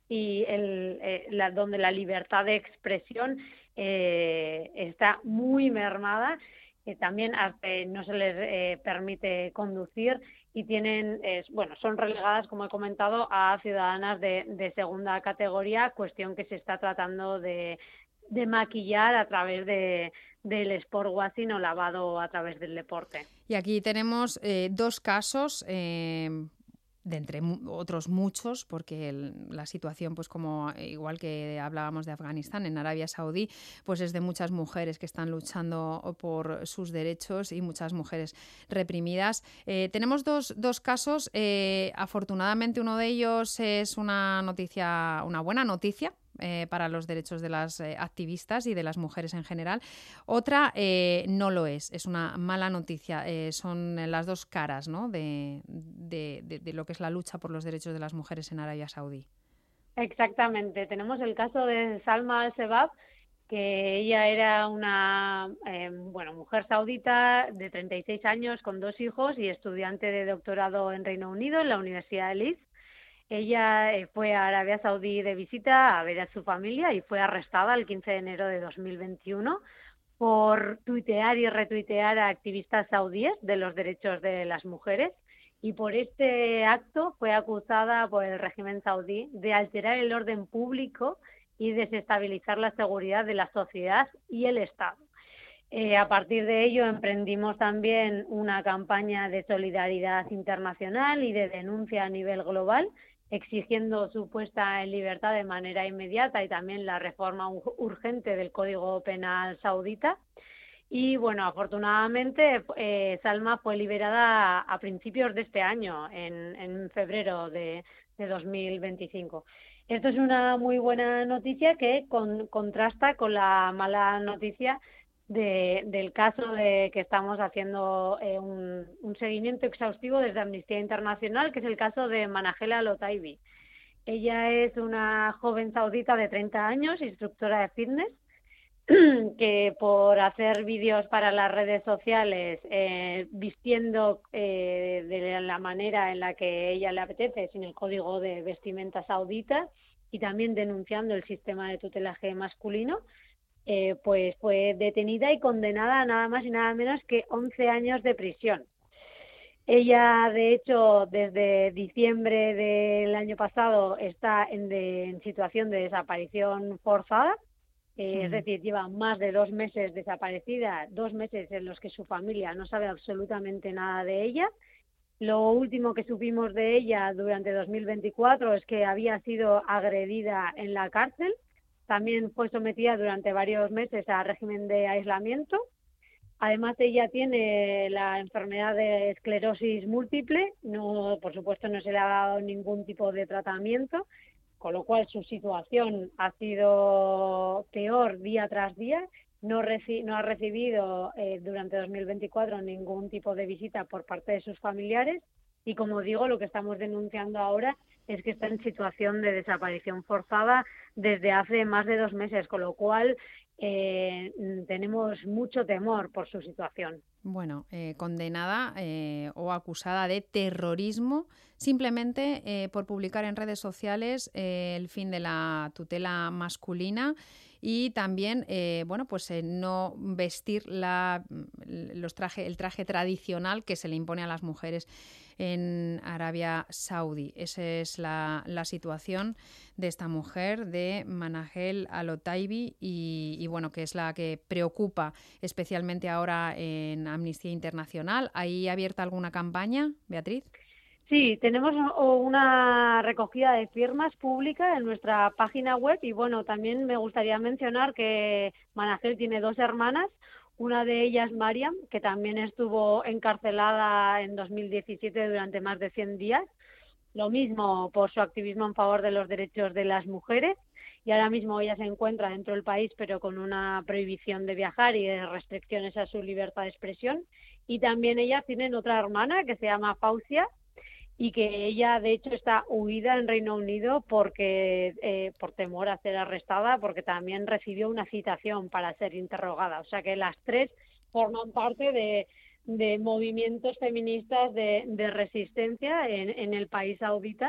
y el, eh, la, donde la libertad de expresión eh, está muy mermada. Eh, también eh, no se les eh, permite conducir y tienen, eh, bueno, son relegadas, como he comentado, a ciudadanas de, de segunda categoría, cuestión que se está tratando de, de maquillar a través de, del sport washing o lavado a través del deporte. Y aquí tenemos eh, dos casos, eh, de entre mu- otros muchos, porque el, la situación, pues como igual que hablábamos de Afganistán, en Arabia Saudí, pues es de muchas mujeres que están luchando por sus derechos y muchas mujeres reprimidas. Eh, tenemos dos, dos casos, eh, afortunadamente uno de ellos es una noticia, una buena noticia, Eh, para los derechos de las eh, activistas y de las mujeres en general. Otra eh, no lo es, es una mala noticia. Eh, son las dos caras, ¿no?, de, de, de, de lo que es la lucha por los derechos de las mujeres en Arabia Saudí. Exactamente. Tenemos el caso de Salma al-Sebab, que ella era una eh, bueno, mujer saudita de treinta y seis años con dos hijos y estudiante de doctorado en Reino Unido en la Universidad de Leeds. Ella eh, fue a Arabia Saudí de visita a ver a su familia y fue arrestada el quince de enero de dos mil veintiuno por tuitear y retuitear a activistas saudíes de los derechos de las mujeres, y por este acto fue acusada por el régimen saudí de alterar el orden público y desestabilizar la seguridad de la sociedad y el Estado. Eh, a partir de ello emprendimos también una campaña de solidaridad internacional y de denuncia a nivel global, exigiendo su puesta en libertad de manera inmediata y también la reforma urgente del Código Penal saudita. Y bueno, afortunadamente eh, Salma fue liberada a, a principios de este año, en, en febrero de, de dos mil veinticinco. Esto es una muy buena noticia que con, contrasta con la mala noticia de, del caso de que estamos haciendo eh, un, un seguimiento exhaustivo desde Amnistía Internacional, que es el caso de Manahela Al-Otaibi. Ella es una joven saudita de treinta años, instructora de fitness, que por hacer vídeos para las redes sociales, eh, vistiendo eh, de la manera en la que ella le apetece, sin el código de vestimenta saudita, y también denunciando el sistema de tutelaje masculino, eh, pues fue detenida y condenada a nada más y nada menos que once años de prisión. Ella, de hecho, desde diciembre del año pasado está en, de, en situación de desaparición forzada. Eh, mm. Es decir, lleva más de dos meses desaparecida, dos meses en los que su familia no sabe absolutamente nada de ella. Lo último que supimos de ella durante dos mil veinticuatro es que había sido agredida en la cárcel. También fue sometida durante varios meses a régimen de aislamiento. Además, ella tiene la enfermedad de esclerosis múltiple. No, por supuesto, no se le ha dado ningún tipo de tratamiento, con lo cual su situación ha sido peor día tras día. No, reci- no ha recibido eh, durante dos mil veinticuatro ningún tipo de visita por parte de sus familiares, y como digo, lo que estamos denunciando ahora es que está en situación de desaparición forzada desde hace más de dos meses, con lo cual eh, tenemos mucho temor por su situación. Bueno, eh, condenada eh, o acusada de terrorismo simplemente eh, por publicar en redes sociales eh, el fin de la tutela masculina y también, eh, bueno, pues eh, no vestir la, los traje, el traje tradicional que se le impone a las mujeres en Arabia Saudí. Esa es la, la situación de esta mujer, de Manahel Al-Otaibi, y, y bueno, que es la que preocupa especialmente ahora en Amnistía Internacional. ¿Hay abierta alguna campaña, Beatriz? Sí, tenemos una recogida de firmas pública en nuestra página web y bueno, también me gustaría mencionar que Manahel tiene dos hermanas. Una de ellas, Mariam, que también estuvo encarcelada en dos mil diecisiete durante más de cien días. Lo mismo por su activismo en favor de los derechos de las mujeres. Y ahora mismo ella se encuentra dentro del país, pero con una prohibición de viajar y de restricciones a su libertad de expresión. Y también ellas tienen otra hermana que se llama Fausia, y que ella, de hecho, está huida en Reino Unido porque eh, por temor a ser arrestada, porque también recibió una citación para ser interrogada. O sea que las tres forman parte de, de movimientos feministas de, de resistencia en, en el país saudita,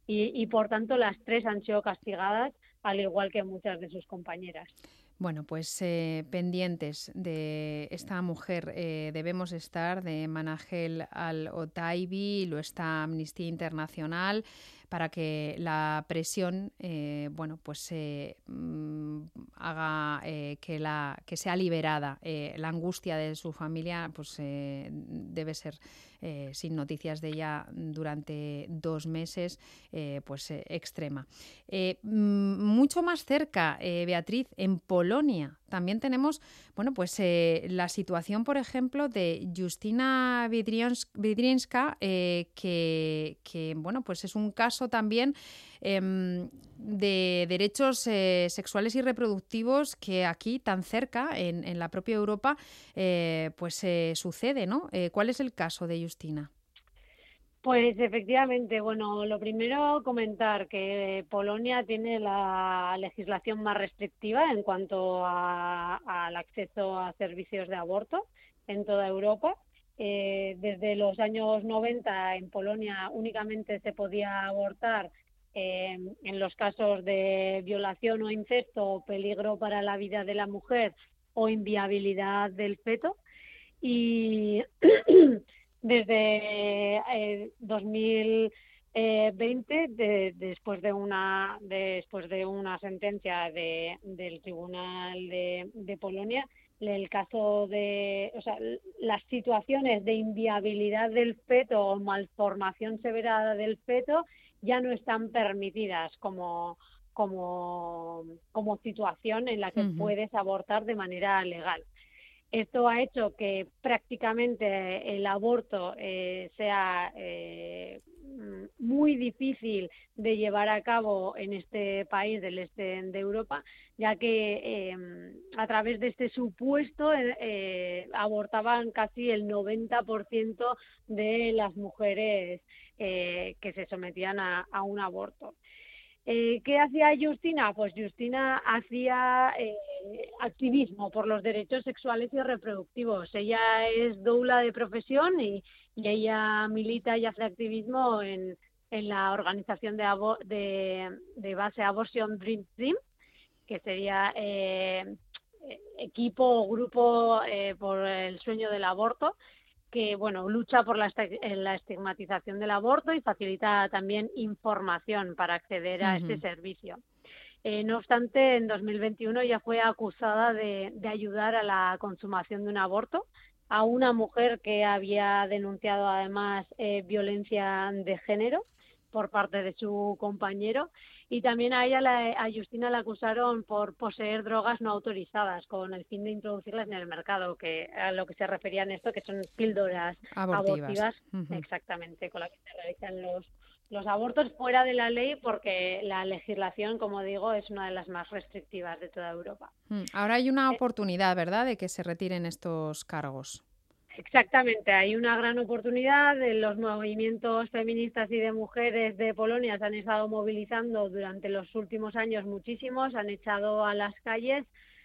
y, y por tanto las tres han sido castigadas, al igual que muchas de sus compañeras. Bueno, pues eh, pendientes de esta mujer eh, debemos estar, de Manahel Al-Otaibi, lo está Amnistía Internacional, para que la presión, eh, bueno, pues eh, mm, haga eh, que la que sea liberada. Eh, la angustia de su familia, pues eh, debe ser eh, sin noticias de ella durante dos meses, eh, pues eh, extrema. Eh, mucho más cerca, eh, Beatriz, en Polonia también tenemos, bueno, pues eh, la situación, por ejemplo, de Justyna Wydrińska, eh, que, que, bueno, pues es un caso también eh, de derechos eh, sexuales y reproductivos que aquí tan cerca, en, en la propia Europa, eh, pues eh, sucede, ¿no? Eh, ¿Cuál es el caso de Justyna? Pues efectivamente, bueno, lo primero comentar que Polonia tiene la legislación más restrictiva en cuanto a, al acceso a servicios de aborto en toda Europa. Eh, desde los años noventa en Polonia únicamente se podía abortar eh, en los casos de violación o incesto, peligro para la vida de la mujer o inviabilidad del feto. Y desde eh, dos mil veinte, de, después de una después de una sentencia de, del Tribunal de, de Polonia, el caso de, o sea, las situaciones de inviabilidad del feto o malformación severa del feto ya no están permitidas como como como situación en la que uh-huh. puedes abortar de manera legal. Esto ha hecho que prácticamente el aborto eh, sea eh, muy difícil de llevar a cabo en este país del este de Europa, ya que eh, a través de este supuesto eh, abortaban casi el noventa por ciento de las mujeres eh, que se sometían a, a un aborto. Eh, ¿Qué hacía Justyna? Pues Justyna hacía eh, activismo por los derechos sexuales y reproductivos. Ella es doula de profesión y, y ella milita y hace activismo en, en la organización de, abo- de, de base Abortion Dream Team, que sería eh, equipo o grupo eh, por el sueño del aborto, que bueno, lucha por la, la estigmatización del aborto y facilita también información para acceder a uh-huh. este servicio. Eh, no obstante, en dos mil veintiuno ya fue acusada de, de ayudar a la consumación de un aborto a una mujer que había denunciado además eh, violencia de género por parte de su compañero, y también a ella, la, a Justyna, la acusaron por poseer drogas no autorizadas con el fin de introducirlas en el mercado, que a lo que se referían esto, que son píldoras abortivas, abortivas uh-huh. exactamente, con las que se realizan los, los abortos fuera de la ley, porque la legislación, como digo, es una de las más restrictivas de toda Europa. Ahora hay una oportunidad, ¿verdad?, de que se retiren estos cargos. Exactamente, hay una gran oportunidad. Los movimientos feministas y de mujeres de Polonia se han estado movilizando durante los últimos años muchísimos, han echado a las calles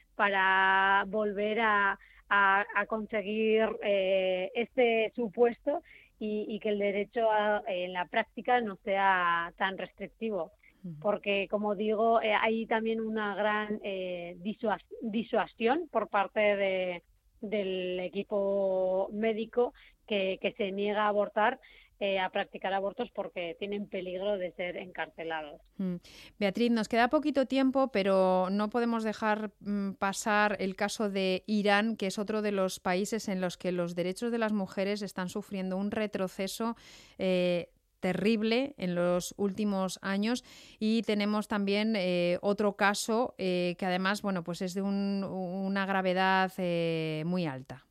para volver a, a, a conseguir eh, este supuesto y, y que el derecho a, en la práctica no sea tan restrictivo. Porque, como digo, eh, hay también una gran eh, disuas- disuasión por parte de del equipo médico que, que se niega a abortar, eh, a practicar abortos porque tienen peligro de ser encarcelados. Mm. Beatriz, nos queda poquito tiempo, pero no podemos dejar mm, pasar el caso de Irán, que es otro de los países en los que los derechos de las mujeres están sufriendo un retroceso eh, terrible en los últimos años, y tenemos también eh, otro caso eh, que además, bueno, pues es de un, una gravedad eh, muy alta.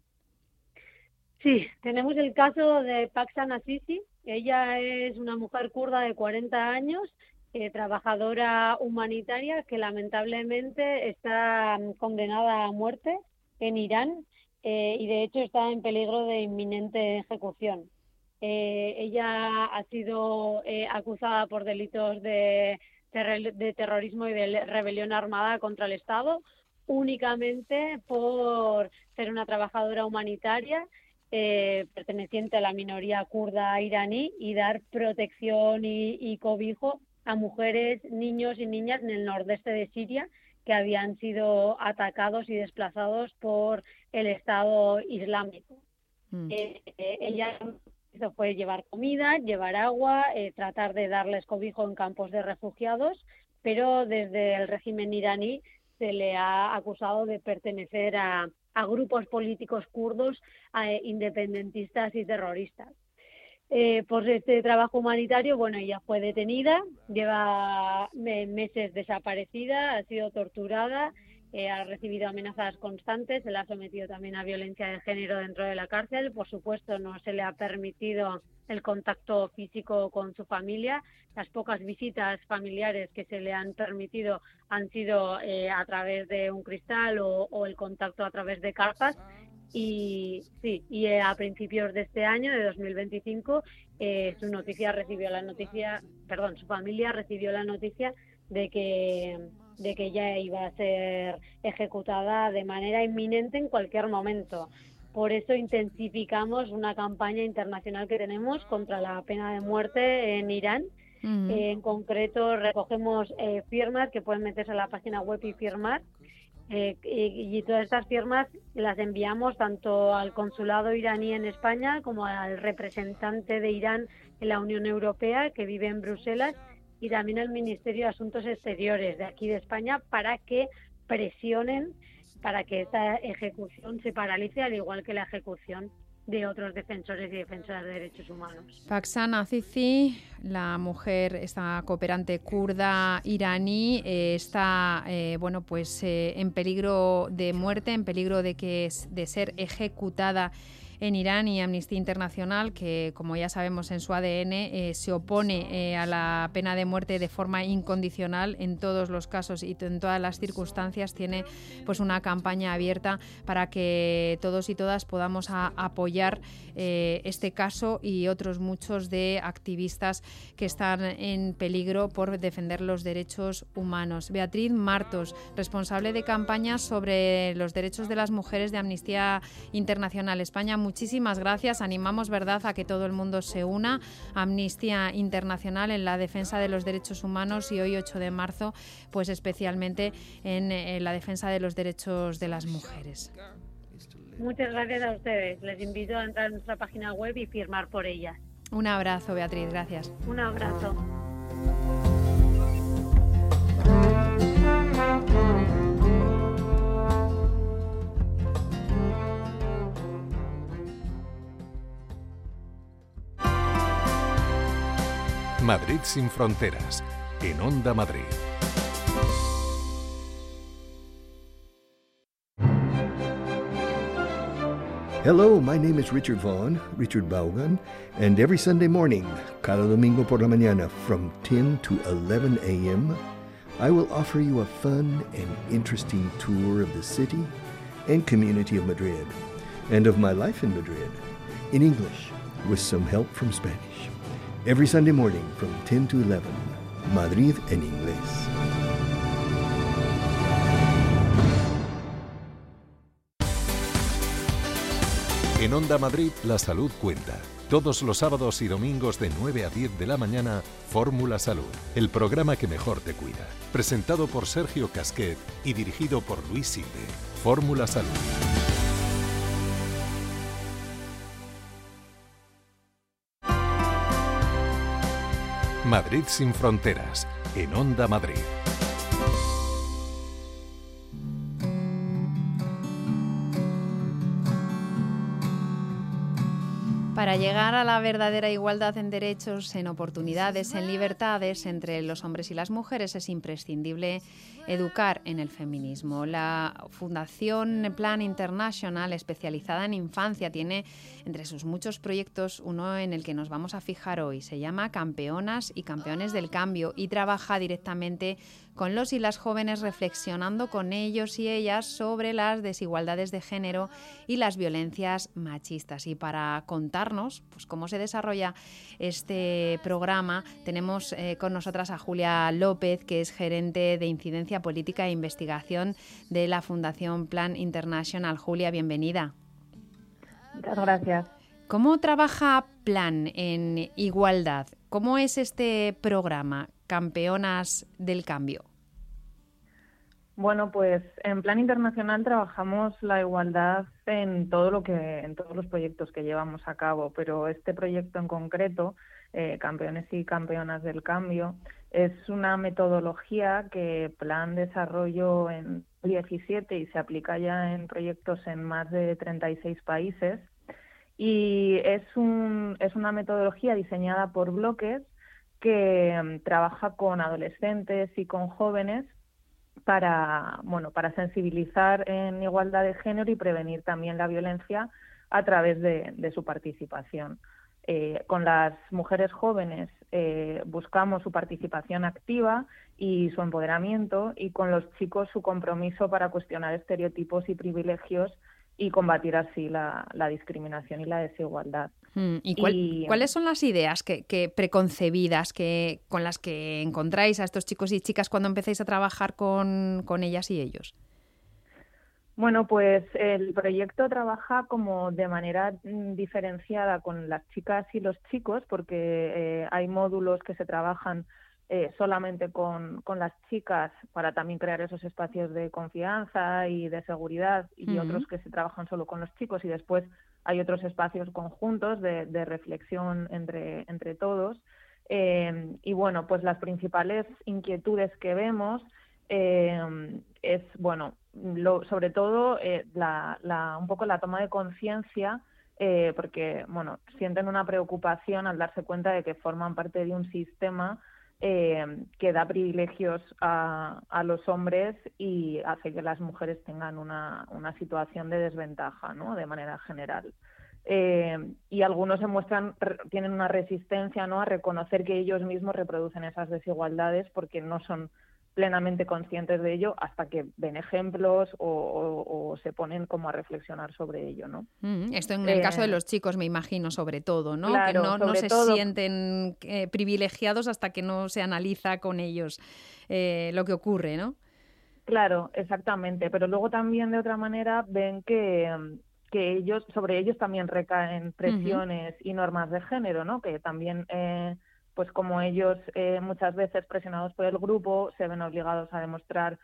Sí, tenemos el caso de Paksan Azizi. Ella es una mujer kurda de cuarenta años, eh, trabajadora humanitaria, que lamentablemente está condenada a muerte en Irán eh, y de hecho está en peligro de inminente ejecución. Eh, ella ha sido eh, acusada por delitos de, ter- de terrorismo y de rebelión armada contra el Estado, únicamente por ser una trabajadora humanitaria eh, perteneciente a la minoría kurda iraní y dar protección y, y cobijo a mujeres, niños y niñas en el nordeste de Siria que habían sido atacados y desplazados por el Estado Islámico. Mm. Eh, eh, ella hizo fue llevar comida, llevar agua, eh, tratar de darles cobijo en campos de refugiados, pero desde el régimen iraní se le ha acusado de pertenecer a, a grupos políticos kurdos, a, independentistas y terroristas. Eh, por este trabajo humanitario, bueno, ella fue detenida, lleva me, meses desaparecida, ha sido torturada, eh, ha recibido amenazas constantes, se le ha sometido también a violencia de género dentro de la cárcel. Por supuesto, no se le ha permitido el contacto físico con su familia. Las pocas visitas familiares que se le han permitido han sido eh, a través de un cristal o, o el contacto a través de carpas. Y sí, y eh, a principios de este año, de dos mil veinticinco, eh, su noticia recibió la noticia, perdón, su familia recibió la noticia de que de que ella iba a ser ejecutada de manera inminente en cualquier momento. Por eso intensificamos una campaña internacional que tenemos contra la pena de muerte en Irán. Uh-huh. Eh, en concreto, recogemos eh, firmas que pueden meterse a la página web y firmar. Eh, y, y todas estas firmas las enviamos tanto al consulado iraní en España como al representante de Irán en la Unión Europea que vive en Bruselas y también al Ministerio de Asuntos Exteriores de aquí de España para que presionen para que esta ejecución se paralice, al igual que la ejecución de otros defensores y defensoras de derechos humanos. Faxan Azizi, la mujer, esta cooperante kurda iraní, eh, está eh, bueno, pues, eh, en peligro de muerte, en peligro de, que, de ser ejecutada en Irán, y Amnistía Internacional, que como ya sabemos en su A D N eh, se opone eh, a la pena de muerte de forma incondicional en todos los casos y en todas las circunstancias, tiene pues una campaña abierta para que todos y todas podamos a, apoyar eh, este caso y otros muchos de activistas que están en peligro por defender los derechos humanos. Beatriz Martos, responsable de campañas sobre los derechos de las mujeres de Amnistía Internacional España, muchísimas gracias. Animamos, ¿verdad?, a que todo el mundo se una a Amnistía Internacional en la defensa de los derechos humanos y hoy, ocho de marzo, pues especialmente en, en la defensa de los derechos de las mujeres. Muchas gracias a ustedes. Les invito a entrar en nuestra página web y firmar por ella. Un abrazo, Beatriz. Gracias. Un abrazo. Madrid sin fronteras, en Onda Madrid. Hello, my name is Richard Vaughn, Richard Vaughan, and every Sunday morning, cada domingo por la mañana, from ten to eleven a.m., I will offer you a fun and interesting tour of the city and community of Madrid, and of my life in Madrid, in English, with some help from Spanish. Every Sunday morning from ten to eleven, Madrid en inglés. En Onda Madrid, la salud cuenta. Todos los sábados y domingos de nueve a diez de la mañana, Fórmula Salud, el programa que mejor te cuida. Presentado por Sergio Casquet y dirigido por Luis Silve. Fórmula Salud. Madrid sin fronteras, en Onda Madrid. Para llegar a la verdadera igualdad en derechos, en oportunidades, en libertades entre los hombres y las mujeres es imprescindible educar en el feminismo. La Fundación Plan International, especializada en infancia, tiene entre sus muchos proyectos uno en el que nos vamos a fijar hoy. Se llama Campeonas y Campeones del Cambio y trabaja directamente con los y las jóvenes, reflexionando con ellos y ellas sobre las desigualdades de género y las violencias machistas. Y para contarnos pues, cómo se desarrolla este programa, tenemos eh, con nosotras a Julia López, que es gerente de Incidencia Política e Investigación de la Fundación Plan International. Julia, bienvenida. Muchas gracias. ¿Cómo trabaja Plan en igualdad? ¿Cómo es este programa, Campeonas del Cambio? Bueno, pues en Plan Internacional trabajamos la igualdad en todo lo que, en todos los proyectos que llevamos a cabo, pero este proyecto en concreto, eh, Campeones y Campeonas del Cambio, es una metodología que Plan desarrolló en diecisiete y se aplica ya en proyectos en más de treinta y seis países. Y es, un, es una metodología diseñada por bloques que um, trabaja con adolescentes y con jóvenes para, bueno, para sensibilizar en igualdad de género y prevenir también la violencia a través de, de su participación. Eh, con las mujeres jóvenes eh, buscamos su participación activa y su empoderamiento, y con los chicos su compromiso para cuestionar estereotipos y privilegios y combatir así la, la discriminación y la desigualdad. Mm, ¿Y, cuál, y cuáles son las ideas que, que preconcebidas que, con las que encontráis a estos chicos y chicas cuando empezáis a trabajar con, con ellas y ellos? Bueno, pues el proyecto trabaja como de manera mm, diferenciada con las chicas y los chicos, porque eh, hay módulos que se trabajan eh, solamente con, con las chicas para también crear esos espacios de confianza y de seguridad, y uh-huh. otros que se trabajan solo con los chicos, y después hay otros espacios conjuntos de, de reflexión entre, entre todos. Eh, y bueno, pues las principales inquietudes que vemos eh, es, bueno, lo, sobre todo eh, la, la, un poco la toma de conciencia, eh, porque, bueno, sienten una preocupación al darse cuenta de que forman parte de un sistema eh, que da privilegios a, a los hombres y hace que las mujeres tengan una, una situación de desventaja, ¿no?, de manera general. Eh, y algunos se muestran, tienen una resistencia, ¿no?, a reconocer que ellos mismos reproducen esas desigualdades porque no son plenamente conscientes de ello hasta que ven ejemplos o, o, o se ponen como a reflexionar sobre ello, ¿no? Mm, esto en el eh, caso de los chicos, me imagino, sobre todo, ¿no? Claro, que no, no se todo... sienten eh, privilegiados hasta que no se analiza con ellos eh, lo que ocurre, ¿no? Claro, exactamente, pero luego también de otra manera ven que, que ellos, sobre ellos también recaen presiones uh-huh. y normas de género, ¿no? Que también... Eh, pues como ellos eh, muchas veces presionados por el grupo se ven obligados a demostrar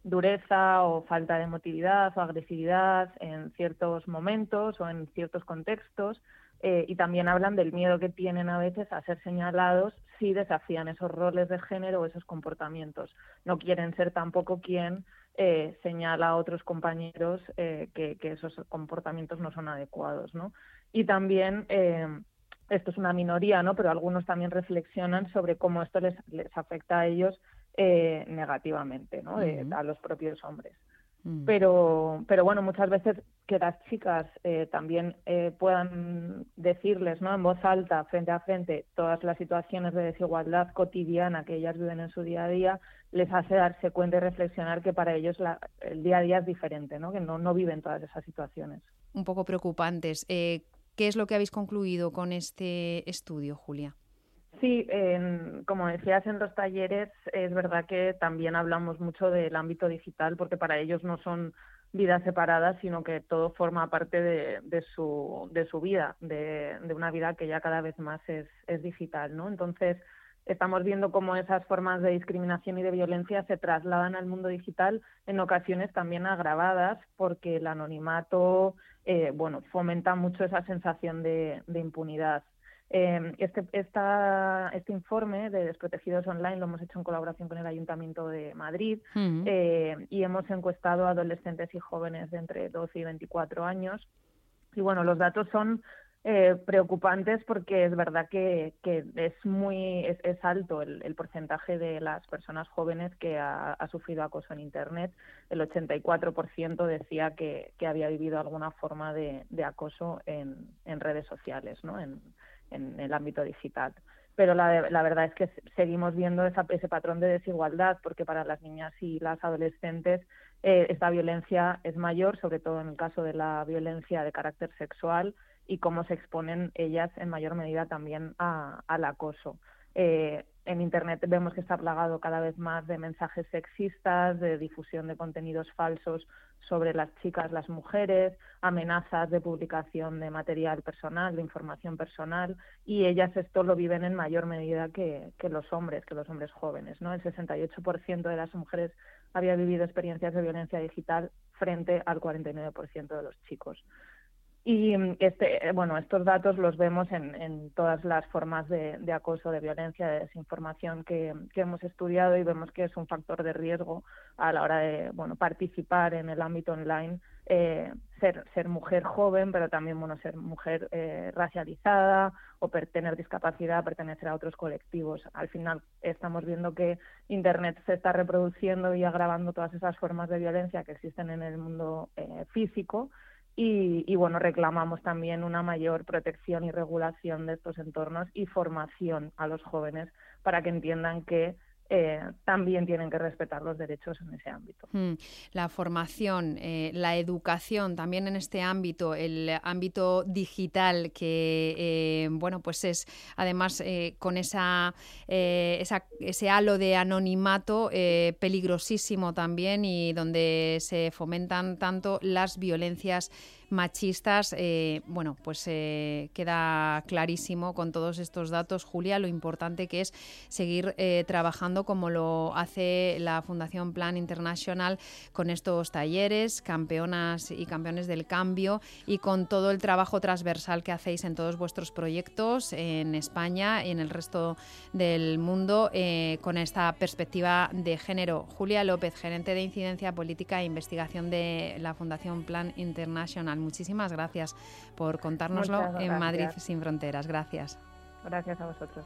dureza o falta de emotividad o agresividad en ciertos momentos o en ciertos contextos, eh, y también hablan del miedo que tienen a veces a ser señalados si desafían esos roles de género o esos comportamientos. No quieren ser tampoco quien eh, señala a otros compañeros eh, que, que esos comportamientos no son adecuados, ¿no? Y también... Eh, esto es una minoría, ¿no?, pero algunos también reflexionan sobre cómo esto les, les afecta a ellos eh, negativamente, ¿no?, de, uh-huh. a los propios hombres. Uh-huh. Pero, pero bueno, muchas veces que las chicas eh, también eh, puedan decirles, ¿no?, en voz alta, frente a frente, todas las situaciones de desigualdad cotidiana que ellas viven en su día a día, les hace darse cuenta y reflexionar que para ellos la, el día a día es diferente, ¿no?, que no, no viven todas esas situaciones. Un poco preocupantes. Eh... ¿Qué es lo que habéis concluido con este estudio, Julia? Sí, eh, como decías en los talleres, es verdad que también hablamos mucho del ámbito digital, porque para ellos no son vidas separadas, sino que todo forma parte de, de, su, de su vida, de, de una vida que ya cada vez más es, es digital, ¿no? Entonces, estamos viendo cómo esas formas de discriminación y de violencia se trasladan al mundo digital, en ocasiones también agravadas, porque el anonimato eh, bueno, fomenta mucho esa sensación de, de impunidad. Eh, este, esta, este informe de Desprotegidos Online lo hemos hecho en colaboración con el Ayuntamiento de Madrid uh-huh. eh, y hemos encuestado a adolescentes y jóvenes de entre doce y veinticuatro años. Y bueno, los datos son Eh, preocupantes porque es verdad que, que es muy es, es alto el, el porcentaje de las personas jóvenes que ha, ha sufrido acoso en Internet. El ochenta y cuatro por ciento decía que, que había vivido alguna forma de, de acoso en, en redes sociales, ¿no?, en, en el ámbito digital. Pero la, la verdad es que seguimos viendo esa, ese patrón de desigualdad, porque para las niñas y las adolescentes eh, esta violencia es mayor, sobre todo en el caso de la violencia de carácter sexual, y cómo se exponen ellas en mayor medida también a, al acoso. Eh, en Internet vemos que está plagado cada vez más de mensajes sexistas, de difusión de contenidos falsos sobre las chicas, las mujeres, amenazas de publicación de material personal, de información personal, y ellas esto lo viven en mayor medida que, que los hombres, que los hombres jóvenes, ¿no? El sesenta y ocho por ciento de las mujeres había vivido experiencias de violencia digital frente al cuarenta y nueve por ciento de los chicos. Y este, bueno, estos datos los vemos en, en todas las formas de, de acoso, de violencia, de desinformación que, que hemos estudiado, y vemos que es un factor de riesgo a la hora de, bueno, participar en el ámbito online, eh, ser, ser mujer joven, pero también, bueno, ser mujer eh, racializada o per, tener discapacidad, pertenecer a otros colectivos. Al final estamos viendo que Internet se está reproduciendo y agravando todas esas formas de violencia que existen en el mundo eh, físico. Y, y bueno, reclamamos también una mayor protección y regulación de estos entornos y formación a los jóvenes para que entiendan que eh, también tienen que respetar los derechos en ese ámbito. Mm, la formación, eh, la educación también en este ámbito, el ámbito digital que, eh, bueno, pues es además eh, con esa, eh, esa, ese halo de anonimato eh, peligrosísimo también, y donde se fomentan tanto las violencias machistas. Eh, bueno, pues eh, queda clarísimo con todos estos datos, Julia, lo importante que es seguir eh, trabajando como lo hace la Fundación Plan International con estos talleres, campeonas y campeones del cambio, y con todo el trabajo transversal que hacéis en todos vuestros proyectos en España y en el resto del mundo eh, con esta perspectiva de género. Julia López, gerente de Incidencia Política e Investigación de la Fundación Plan International. Muchísimas gracias por contárnoslo en Madrid Sin Fronteras. Gracias. Gracias a vosotros.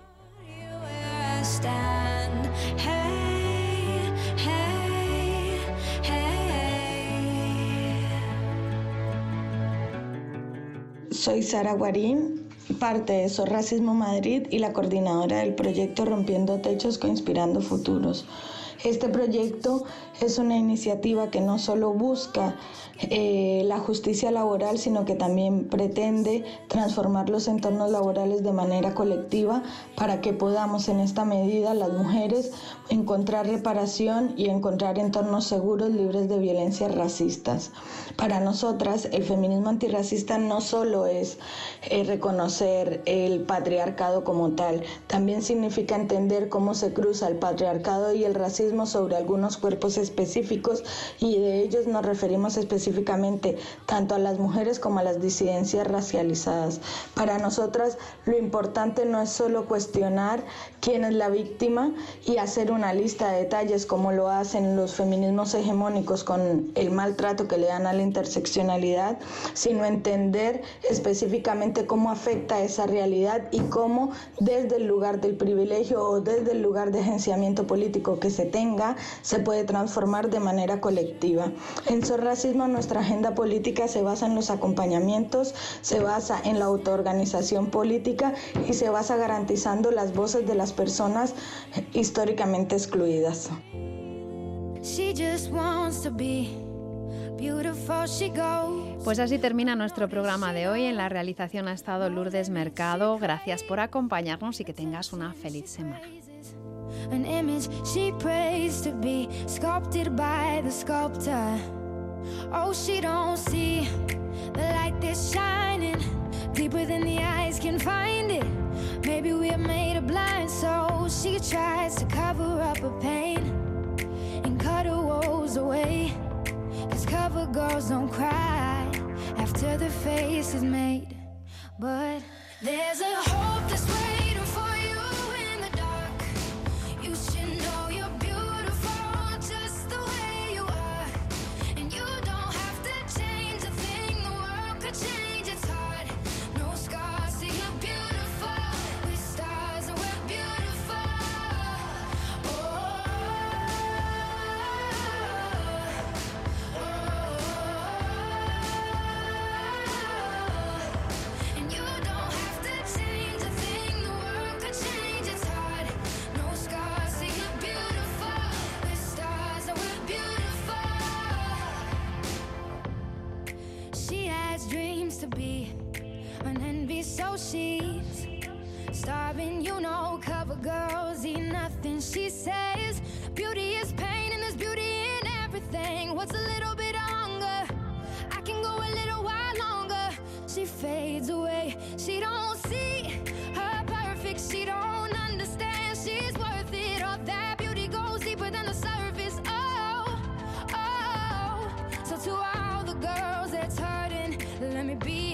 Soy Sara Guarín, parte de So Racismo Madrid y la coordinadora del proyecto Rompiendo Techos Coinspirando Futuros. Este proyecto es una iniciativa que no solo busca eh, la justicia laboral, sino que también pretende transformar los entornos laborales de manera colectiva para que podamos, en esta medida, las mujeres encontrar reparación y encontrar entornos seguros libres de violencias racistas. Para nosotras, el feminismo antirracista no solo es eh, reconocer el patriarcado como tal, también significa entender cómo se cruza el patriarcado y el racismo sobre algunos cuerpos específicos, y de ellos nos referimos específicamente tanto a las mujeres como a las disidencias racializadas. Para nosotras, lo importante no es solo cuestionar quién es la víctima y hacer una lista de detalles como lo hacen los feminismos hegemónicos con el maltrato que le dan a la interseccionalidad, sino entender específicamente cómo afecta esa realidad y cómo desde el lugar del privilegio o desde el lugar de agenciamiento político que se tenga, se puede transformar de manera colectiva. En So Racismo, nuestra agenda política se basa en los acompañamientos, se basa en la autoorganización política y se basa garantizando las voces de las personas históricamente excluidas. Pues así termina nuestro programa de hoy. En la realización ha estado Lourdes Mercado. Gracias por acompañarnos y que tengas una feliz semana. An image she prays to be sculpted by the sculptor. Oh, she don't see the light that's shining deeper than the eyes can find it. Maybe we're made of blind souls. She tries to cover up her pain and cut her woes away. 'Cause cover girls don't cry after the face is made. But there's a hope that's waiting for you in the dark. You should know you're beautiful just the way you are. And you don't have to change a thing, the world could change its heart. No scars, see you're beautiful. With stars and we're beautiful. Oh, and you don't have to change a thing, the world could change its heart. No scars, see you're beautiful. With stars and we're beautiful. She has dreams to be an envy, so she's Starving, you know, cover girls eat nothing. She says beauty is pain and there's beauty in everything. What's a little bit of hunger? I can go a little while longer. She fades away. She don't see her perfect. She don't understand she's worth it. All that beauty goes deeper than the surface. Oh, oh. So to all the girls that's hurting, let me be